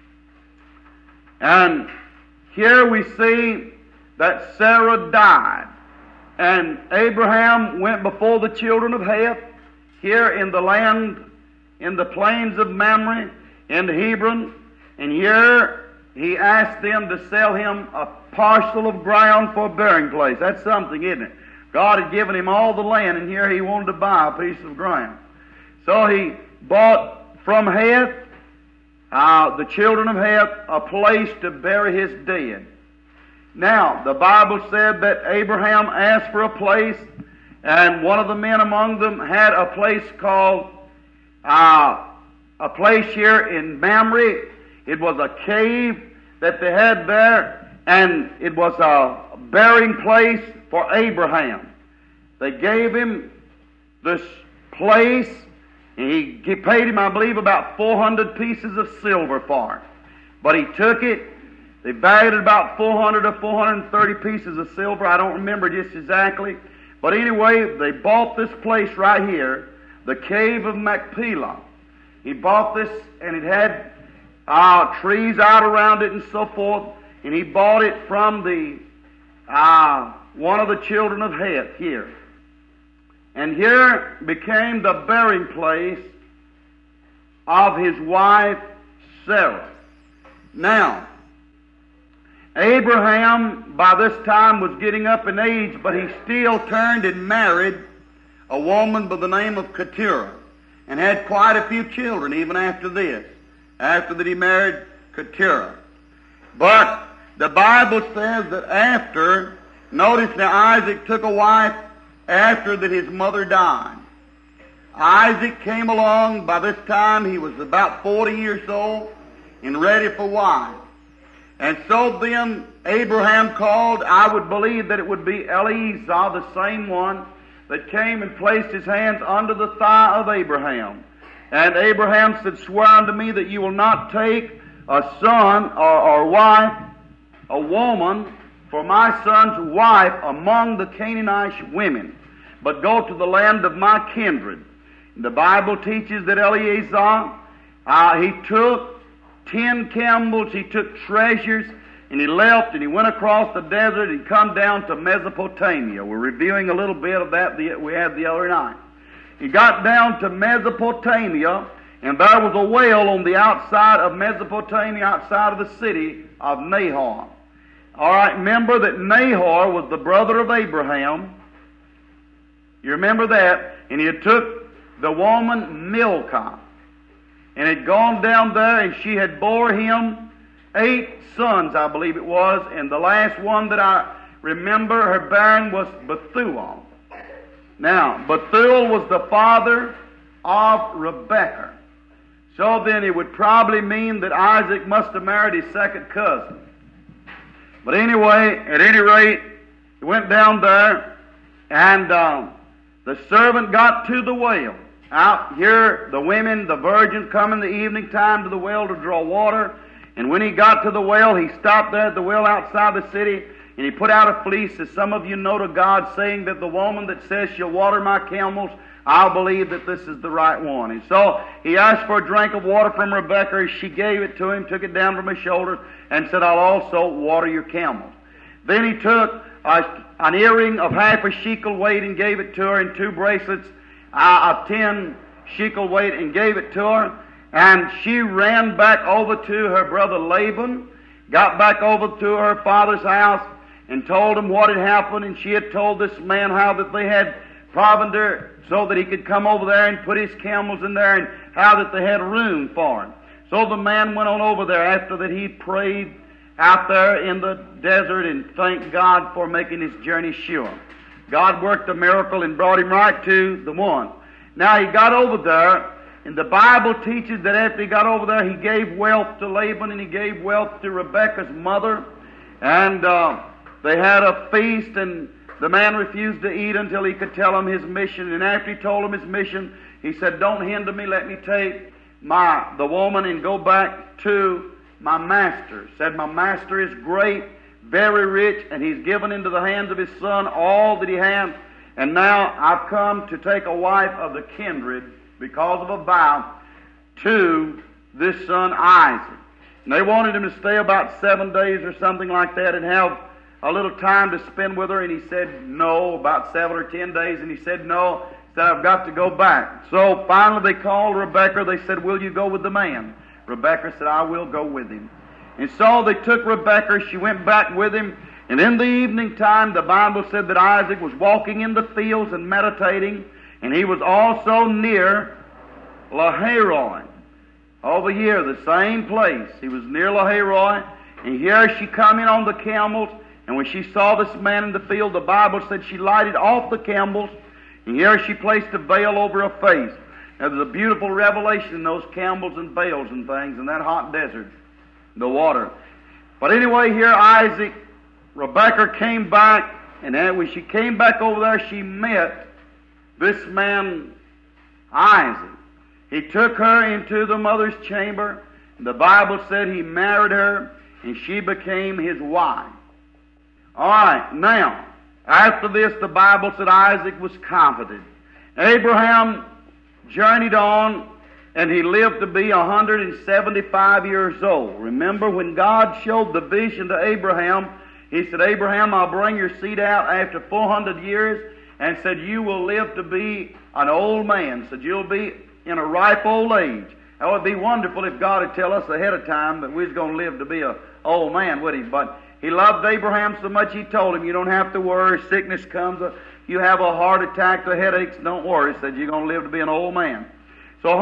And here we see that Sarah died. And Abraham went before the children of Heth, here in the land, in the plains of Mamre, in Hebron, and here he asked them to sell him a parcel of ground for a burying place. That's something, isn't it? God had given him all the land, and here he wanted to buy a piece of ground. So he bought from Heth, the children of Heth, a place to bury his dead. Now, the Bible said that Abraham asked for a place, and one of the men among them had a place called, a place here in Mamre. It was a cave that they had there, and it was a burying place for Abraham. They gave him this place, and he paid him, I believe, about 400 pieces of silver for it. But he took it. They valued it about 400 or 430 pieces of silver. I don't remember just exactly. But anyway, they bought this place right here, the Cave of Machpelah. He bought this, and it had trees out around it and so forth. And he bought it from the one of the children of Heth here. And here became the burying place of his wife Sarah. Now, Abraham by this time was getting up in age, but he still turned and married a woman by the name of Keturah, and had quite a few children even after this, after that he married Keturah. But the Bible says that after, notice now, Isaac took a wife after that his mother died. Isaac came along. By this time he was about 40 years old and ready for wife. And so then Abraham called, I would believe that it would be Eliezer, the same one that came and placed his hands under the thigh of Abraham. And Abraham said, swear unto me that you will not take a son or wife, a woman, for my son's wife among the Canaanite women, but go to the land of my kindred. The Bible teaches that Eleazar, he took 10 camels, he took treasures, and he left and he went across the desert and come down to Mesopotamia. We're reviewing a little bit of that we had the other night. He got down to Mesopotamia, and there was a well on the outside of Mesopotamia, outside of the city of Nahor. All right, remember that Nahor was the brother of Abraham. You remember that? And he had took the woman Milcah, and had gone down there, and she had bore him 8 sons, I believe it was, and the last one that I remember her bearing was Bethuel. Now, Bethuel was the father of Rebekah. So then it would probably mean that Isaac must have married his second cousin. But anyway, at any rate, he went down there, and the servant got to the well. Out here, the women, the virgins, come in the evening time to the well to draw water. And when he got to the well, he stopped there at the well outside the city, and he put out a fleece, as some of you know, to God, saying that the woman that says she'll water my camels, I'll believe that this is the right one. And so he asked for a drink of water from Rebekah. She gave it to him, took it down from his shoulders, and said, I'll also water your camels. Then he took an earring of half a shekel weight and gave it to her, and 2 bracelets of 10 shekel weight and gave it to her. And she ran back over to her brother Laban, got back over to her father's house, and told him what had happened. And she had told this man how that they had provender so that he could come over there and put his camels in there, and how that they had room for him. So the man went on over there after that he prayed out there in the desert and thanked God for making his journey sure. God worked a miracle and brought him right to the one. Now he got over there, and the Bible teaches that after he got over there, he gave wealth to Laban and he gave wealth to Rebekah's mother. And they had a feast, and the man refused to eat until he could tell him his mission. And after he told him his mission, he said, don't hinder me, let me take the woman and go back to my master. Said, my master is great, very rich, and he's given into the hands of his son all that he has. And now I've come to take a wife of the kindred because of a vow to this son Isaac. And they wanted him to stay about 7 days or something like that and have a little time to spend with her, and he said no, about 7 or 10 days, and he said no, he said, I've got to go back. So finally they called Rebekah. They said, will you go with the man? Rebekah said, I will go with him. And so they took Rebekah. She went back with him, and in the evening time the Bible said that Isaac was walking in the fields and meditating, and he was also near Lahairoi. Over here, the same place. He was near Lahairoi, and here she come in on the camels, and when she saw this man in the field, the Bible said she lighted off the camels, and here she placed a veil over her face. Now, there's a beautiful revelation in those camels and veils and things in that hot desert, the water. But anyway, here Rebekah came back, and then when she came back over there, she met this man, Isaac. He took her into the mother's chamber. The Bible said he married her, and she became his wife. All right, now, after this, the Bible said Isaac was comforted. Abraham journeyed on, and he lived to be 175 years old. Remember, when God showed the vision to Abraham, he said, Abraham, I'll bring your seed out after 400 years, and said, you will live to be an old man. Said, you'll be in a ripe old age. That would be wonderful if God would tell us ahead of time that we was going to live to be an old man, would he? But he loved Abraham so much he told him, you don't have to worry. Sickness comes, you have a heart attack, the headaches, don't worry. He said, you're going to live to be an old man. So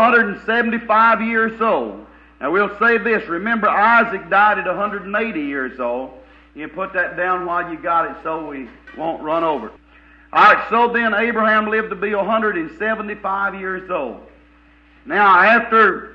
175 years old. Now we'll say this, remember Isaac died at 180 years old. You can put that down while you got it so we won't run over. All right, so then Abraham lived to be 175 years old. Now, after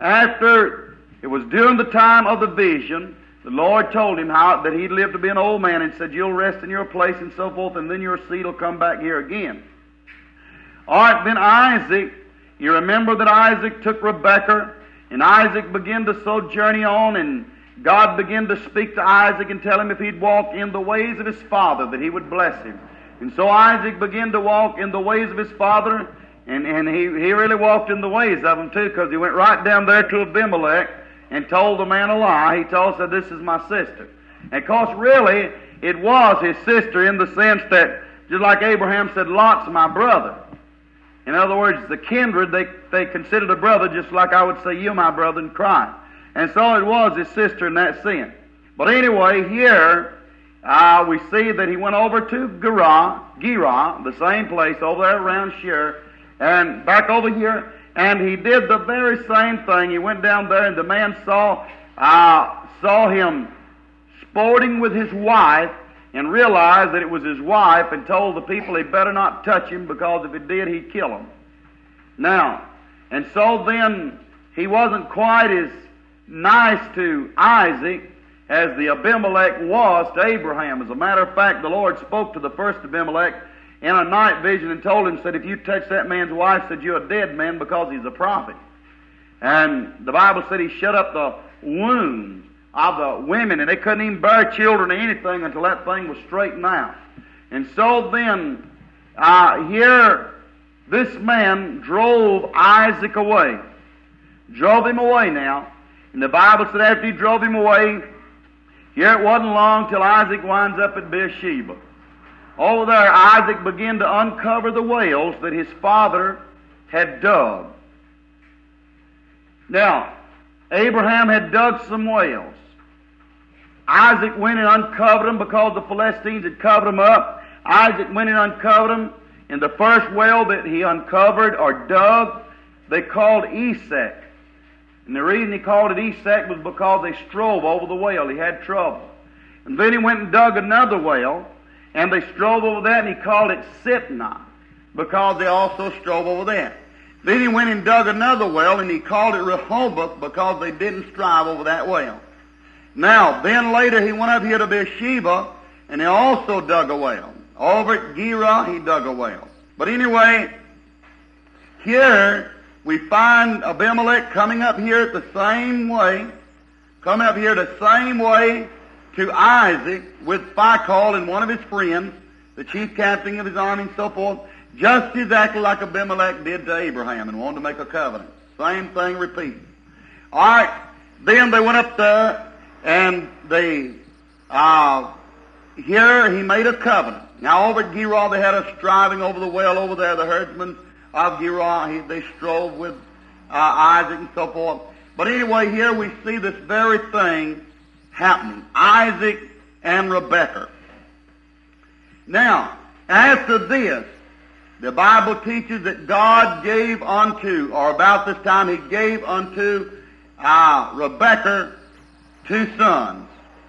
it was during the time of the vision, the Lord told him that he'd live to be an old man, and said, you'll rest in your place and so forth, and then your seed will come back here again. All right, then Isaac, you remember that Isaac took Rebekah, and Isaac began to so journey on, and God began to speak to Isaac and tell him if he'd walk in the ways of his father, that he would bless him. And so Isaac began to walk in the ways of his father, and he really walked in the ways of him too, because he went right down there to Abimelech and told the man a lie. He said, "This is my sister." And of course, really, it was his sister in the sense that, just like Abraham said, "Lot's my brother." In other words, the kindred, they considered a brother, just like I would say, "You're my brother in Christ." And so it was his sister in that sense. But anyway, here we see that he went over to Gerar, the same place over there around Shur, and back over here, and he did the very same thing. He went down there, and the man saw him sporting with his wife, and realized that it was his wife, and told the people he better not touch him, because if he did, he'd kill him. Now, and so then he wasn't quite as nice to Isaac as the Abimelech was to Abraham. As a matter of fact, the Lord spoke to the first Abimelech in a night vision and told him, said, "If you touch that man's wife," said, "you're a dead man, because he's a prophet." And the Bible said he shut up the wombs of the women, and they couldn't even bear children or anything until that thing was straightened out. And so then, here, this man drove Isaac away. Drove him away now. And the Bible said after he drove him away, here it wasn't long till Isaac winds up at Beersheba. Over there, Isaac began to uncover the wells that his father had dug. Now, Abraham had dug some wells. Isaac went and uncovered them because the Philistines had covered them up. Isaac went and uncovered them. And the first well that he uncovered or dug, they called Esek. And the reason he called it Esek was because they strove over the well. He had trouble. And then he went and dug another well, and they strove over that, and he called it Sitnah, because they also strove over that. Then he went and dug another well, and he called it Rehoboth, because they didn't strive over that well. Now, then later he went up here to Beersheba, and he also dug a well. Over at Gerar, he dug a well. But anyway, here we find Abimelech coming up here the same way to Isaac with Phicol and one of his friends, the chief captain of his army and so forth, just exactly like Abimelech did to Abraham and wanted to make a covenant. Same thing repeated. All right, then they went up there, and here he made a covenant. Now over at Gerar they had a striving over the well over there, the herdsmen of Gerar, they strove with Isaac and so forth. But anyway, here we see this very thing happening. Isaac and Rebekah. Now, after this, the Bible teaches that God gave unto, or about this time he gave unto Rebekah 2 sons.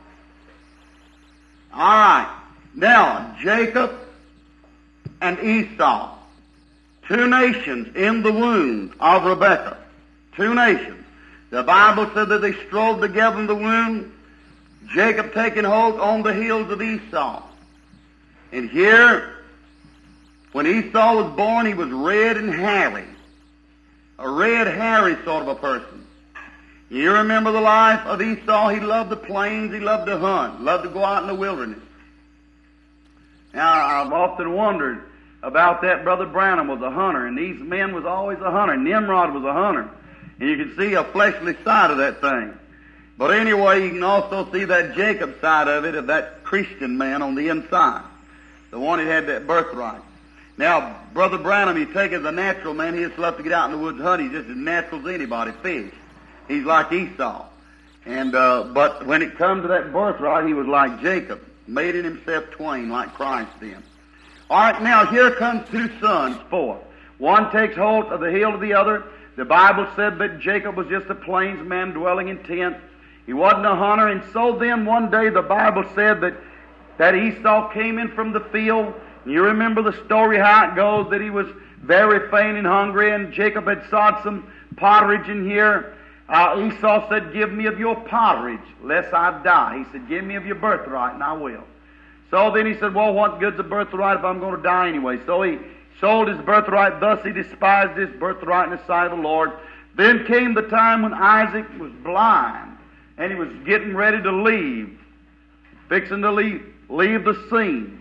All right. Now, Jacob and Esau. 2 nations in the womb of Rebekah. 2 nations. The Bible said that they strove together in the womb, Jacob taking hold on the heels of Esau. And here, when Esau was born, he was red and hairy. A red, hairy sort of a person. You remember the life of Esau? He loved the plains, he loved to hunt, loved to go out in the wilderness. Now, I've often wondered about that. Brother Branham was a hunter, and these men was always a hunter. Nimrod was a hunter. And you can see a fleshly side of that thing. But anyway, you can also see that Jacob side of it, of that Christian man on the inside. The one that had that birthright. Now, Brother Branham, you take as a natural man, he just loves to get out in the woods and hunt. He's just as natural as anybody, fish. He's like Esau. And but when it comes to that birthright, he was like Jacob, made in himself twain, like Christ did. All right, now here comes 2 sons, 4. One takes hold of the heel of the other. The Bible said that Jacob was just a plains man dwelling in tents. He wasn't a hunter. And so then one day the Bible said that Esau came in from the field. And you remember the story how it goes, that he was very faint and hungry, and Jacob had sawed some pottage in here. Esau said, "Give me of your pottage, lest I die." He said, "Give me of your birthright, and I will." So then he said, "Well, what good's a birthright if I'm going to die anyway?" So he sold his birthright. Thus he despised his birthright in the sight of the Lord. Then came the time when Isaac was blind, and he was getting ready to leave, fixing to leave the scene.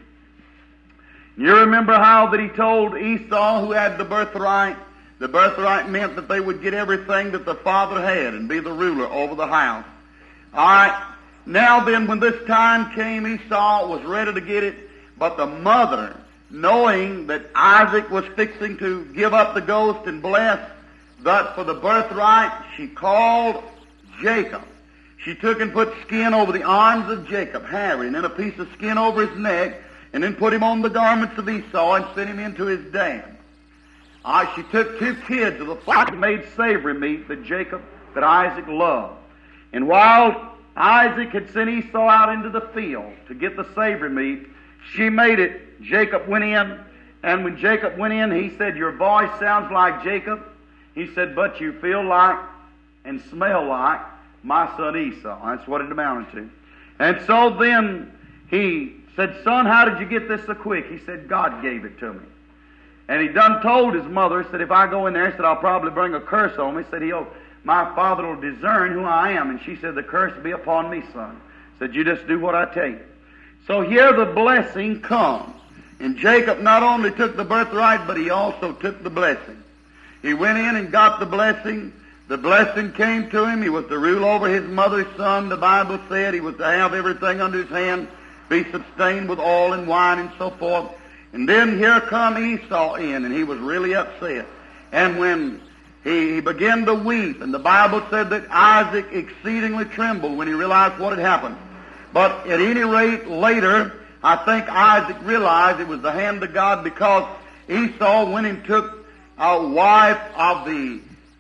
You remember how that he told Esau, who had the birthright meant that they would get everything that the father had and be the ruler over the house. All right. Now then, when this time came, Esau was ready to get it, but the mother, knowing that Isaac was fixing to give up the ghost and bless that for the birthright, she called Jacob. She took and put skin over the arms of Jacob, hairy, and then a piece of skin over his neck, and then put him on the garments of Esau and sent him into his dam. She took 2 kids of the flock and made savory meat that Isaac loved. And while Isaac had sent Esau out into the field to get the savory meat, she made it. Jacob went in, and when Jacob went in, he said, "Your voice sounds like Jacob." He said, "But you feel like and smell like my son Esau." That's what it amounted to. And so then he said, "Son, how did you get this so quick?" He said, "God gave it to me." And he done told his mother, said, "If I go in there," he said, "I'll probably bring a curse on me." He said, "My father will discern who I am." And she said, "The curse be upon me, son." He said, "You just do what I tell you." So here the blessing comes. And Jacob not only took the birthright, but he also took the blessing. He went in and got the blessing. The blessing came to him. He was to rule over his mother's son, the Bible said. He was to have everything under his hand, be sustained with oil and wine and so forth. And then here come Esau in, and he was really upset. And when he began to weep, and the Bible said that Isaac exceedingly trembled when he realized what had happened. But at any rate, later, I think Isaac realized it was the hand of God, because Esau went and took a wife of the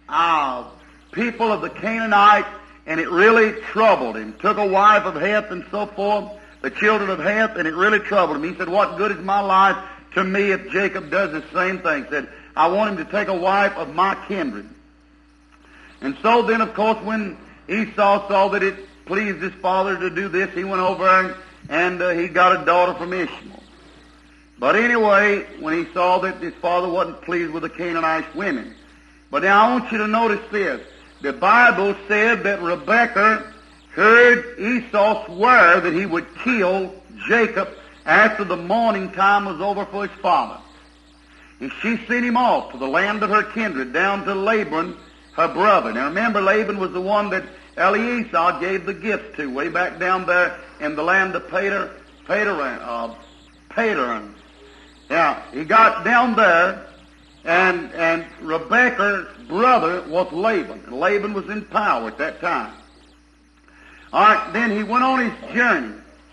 people of the Canaanites, and it really troubled him. Took a wife of Heth and so forth, the children of Heth, and it really troubled him. He said, "What good is my life to me if Jacob does the same thing?" He said, "I want him to take a wife of my kindred." And so then, of course, when Esau saw that it pleased his father to do this, he went over and he got a daughter from Ishmael. But anyway, when he saw that his father wasn't pleased with the Canaanite women. But now I want you to notice this. The Bible said that Rebekah heard Esau swear that he would kill Jacob after the mourning time was over for his father. And she sent him off to the land of her kindred, down to Laban, her brother. Now remember, Laban was the one that Eliezer gave the gifts to, way back down there in the land of Padan. Now, he got down there, and Rebekah's brother was Laban. And Laban was in power at that time. All right, then he went on his journey.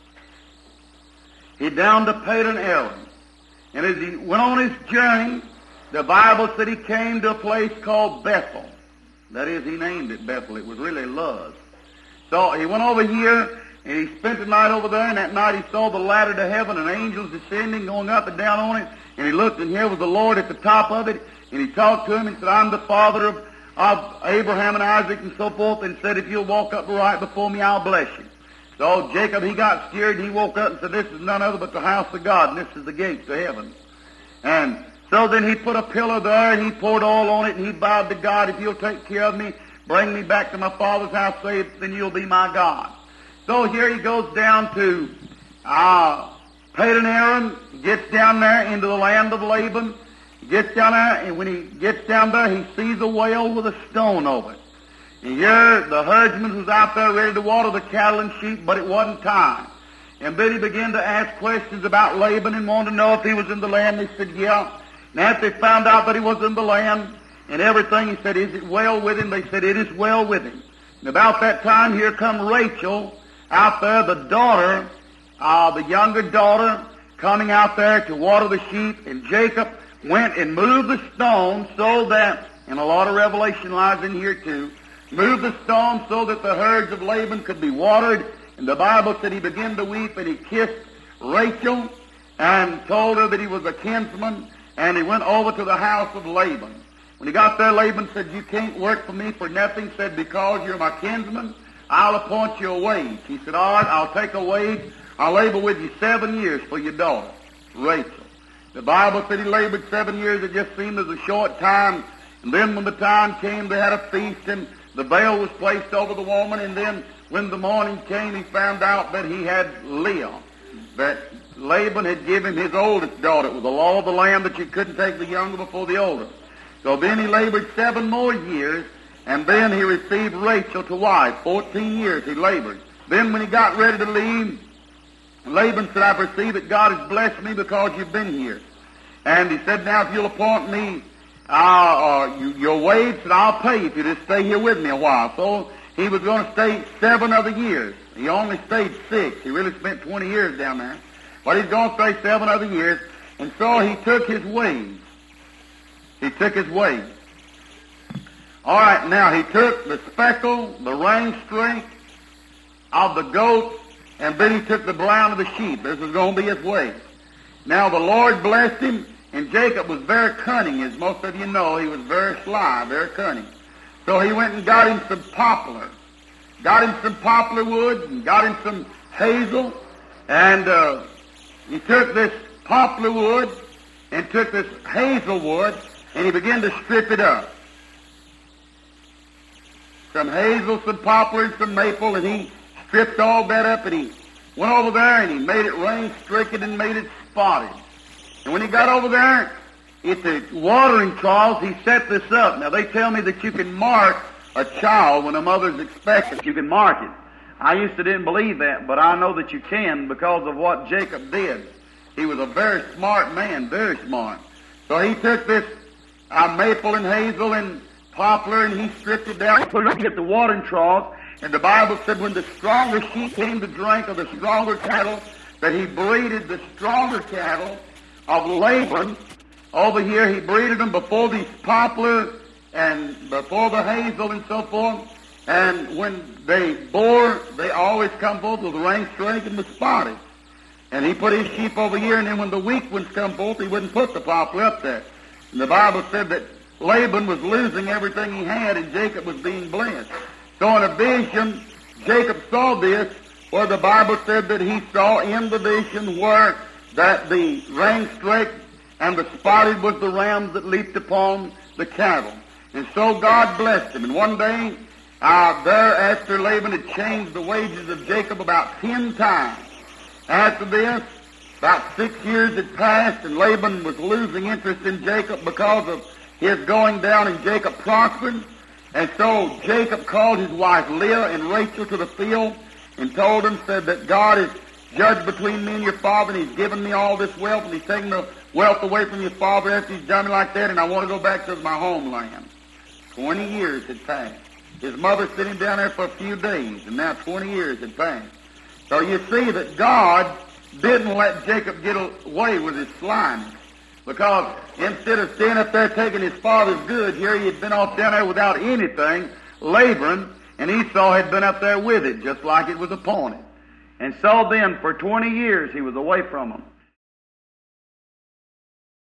He down to Padan Aram. And as he went on his journey, the Bible said he came to a place called Bethel. That is, he named it Bethel. It was really Luz. So he went over here, and he spent the night over there, and that night he saw the ladder to heaven, and angels descending, going up and down on it. And he looked, and here was the Lord at the top of it, and he talked to him and said, "I'm the father of Abraham and Isaac and so forth," and said, "If you'll walk upright before me, I'll bless you." So Jacob, he got scared, and he woke up and said, "This is none other but the house of God, and this is the gate to heaven." And so then he put a pillar there, and he poured oil on it, and he vowed to God, "If you'll take care of me, bring me back to my father's house safe, then you'll be my God." So here he goes down to Padan Aram, gets down there into the land of Laban. He gets down there, and when he gets down there, he sees a well with a stone over it. And here the herdsman was out there ready to water the cattle and sheep, but it wasn't time. And then he began to ask questions about Laban and wanted to know if he was in the land. They said, "Yeah." And after they found out that he was in the land and everything, he said, "Is it well with him?" They said, "It is well with him." And about that time, here come Rachel out there, the daughter, the younger daughter, coming out there to water the sheep. And Jacob went and moved the stone so that, and a lot of revelation lies in here too, moved the stone so that the herds of Laban could be watered. And the Bible said he began to weep, and he kissed Rachel and told her that he was a kinsman, and he went over to the house of Laban. When he got there, Laban said, "You can't work for me for nothing." He said, "Because you're my kinsman, I'll appoint you a wage." He said, "All right, I'll take a wage. I'll labor with you 7 years for your daughter, Rachel." The Bible said he labored 7 years. It just seemed as a short time. And then when the time came, they had a feast, and the veil was placed over the woman. And then when the morning came, he found out that he had Leah, that Laban had given his oldest daughter. It was the law of the land that you couldn't take the younger before the older. So then he labored 7 more years, and then he received Rachel to wife. 14 years he labored. Then when he got ready to leave, Laban said, I perceive that God has blessed me because you've been here. And he said, now if you'll appoint me your wage, and I'll pay if you just stay here with me a while. So he was going to stay 7 other years. He only stayed 6. He really spent 20 years down there. But he's going to stay 7 other years. And so he took his wage. He took his wage. All right, now he took the speckle, the ring string of the goat, and then he took the brown of the sheep. This was going to be his wage. Now the Lord blessed him, and Jacob was very cunning, as most of you know. He was very sly, very cunning. So he went and got him some poplar. Got him some poplar wood, and got him some hazel, and he took this poplar wood and took this hazel wood, and he began to strip it up. Some hazel, some poplar, and some maple, and he stripped all that up, and he went over there, and he made it rain-stricken and made it spotted. And when he got over there, at the watering troughs, he set this up. Now, they tell me that you can mark a child when a mother's expectant. You can mark it. I used to didn't believe that, but I know that you can because of what Jacob did. He was a very smart man, very smart. So he took this maple and hazel and poplar, and he stripped it down, put it at the watering trough. And the Bible said when the stronger sheep came to drink of the stronger cattle, that he breeded the stronger cattle of Laban. Over here, he breeded them before these poplar and before the hazel and so forth. And when they bore, they always come forth with the ring straight and the spotted. And he put his sheep over here, and then when the weak ones come forth, he wouldn't put the poplar up there. And the Bible said that Laban was losing everything he had, and Jacob was being blessed. So in a vision, Jacob saw this, where the Bible said that he saw in the vision where that the ring straight and the spotted was the rams that leaped upon the cattle. And so God blessed him. And one day, thereafter, Laban had changed the wages of Jacob about 10 times. After this, about 6 years had passed, and Laban was losing interest in Jacob because of his going down, and Jacob prospered. And so Jacob called his wife Leah and Rachel to the field and told them, said that God has judged between me and your father, and he's given me all this wealth, and he's taken the wealth away from your father after he's done me like that, and I want to go back to my homeland. 20 years had passed. His mother sent him down there for a few days, and now 20 years had passed. So you see that God didn't let Jacob get away with his slyness, because instead of staying up there taking his father's goods, here he had been off down there without anything, laboring, and Esau had been up there with it, just like it was appointed. And so then, for 20 years, he was away from them.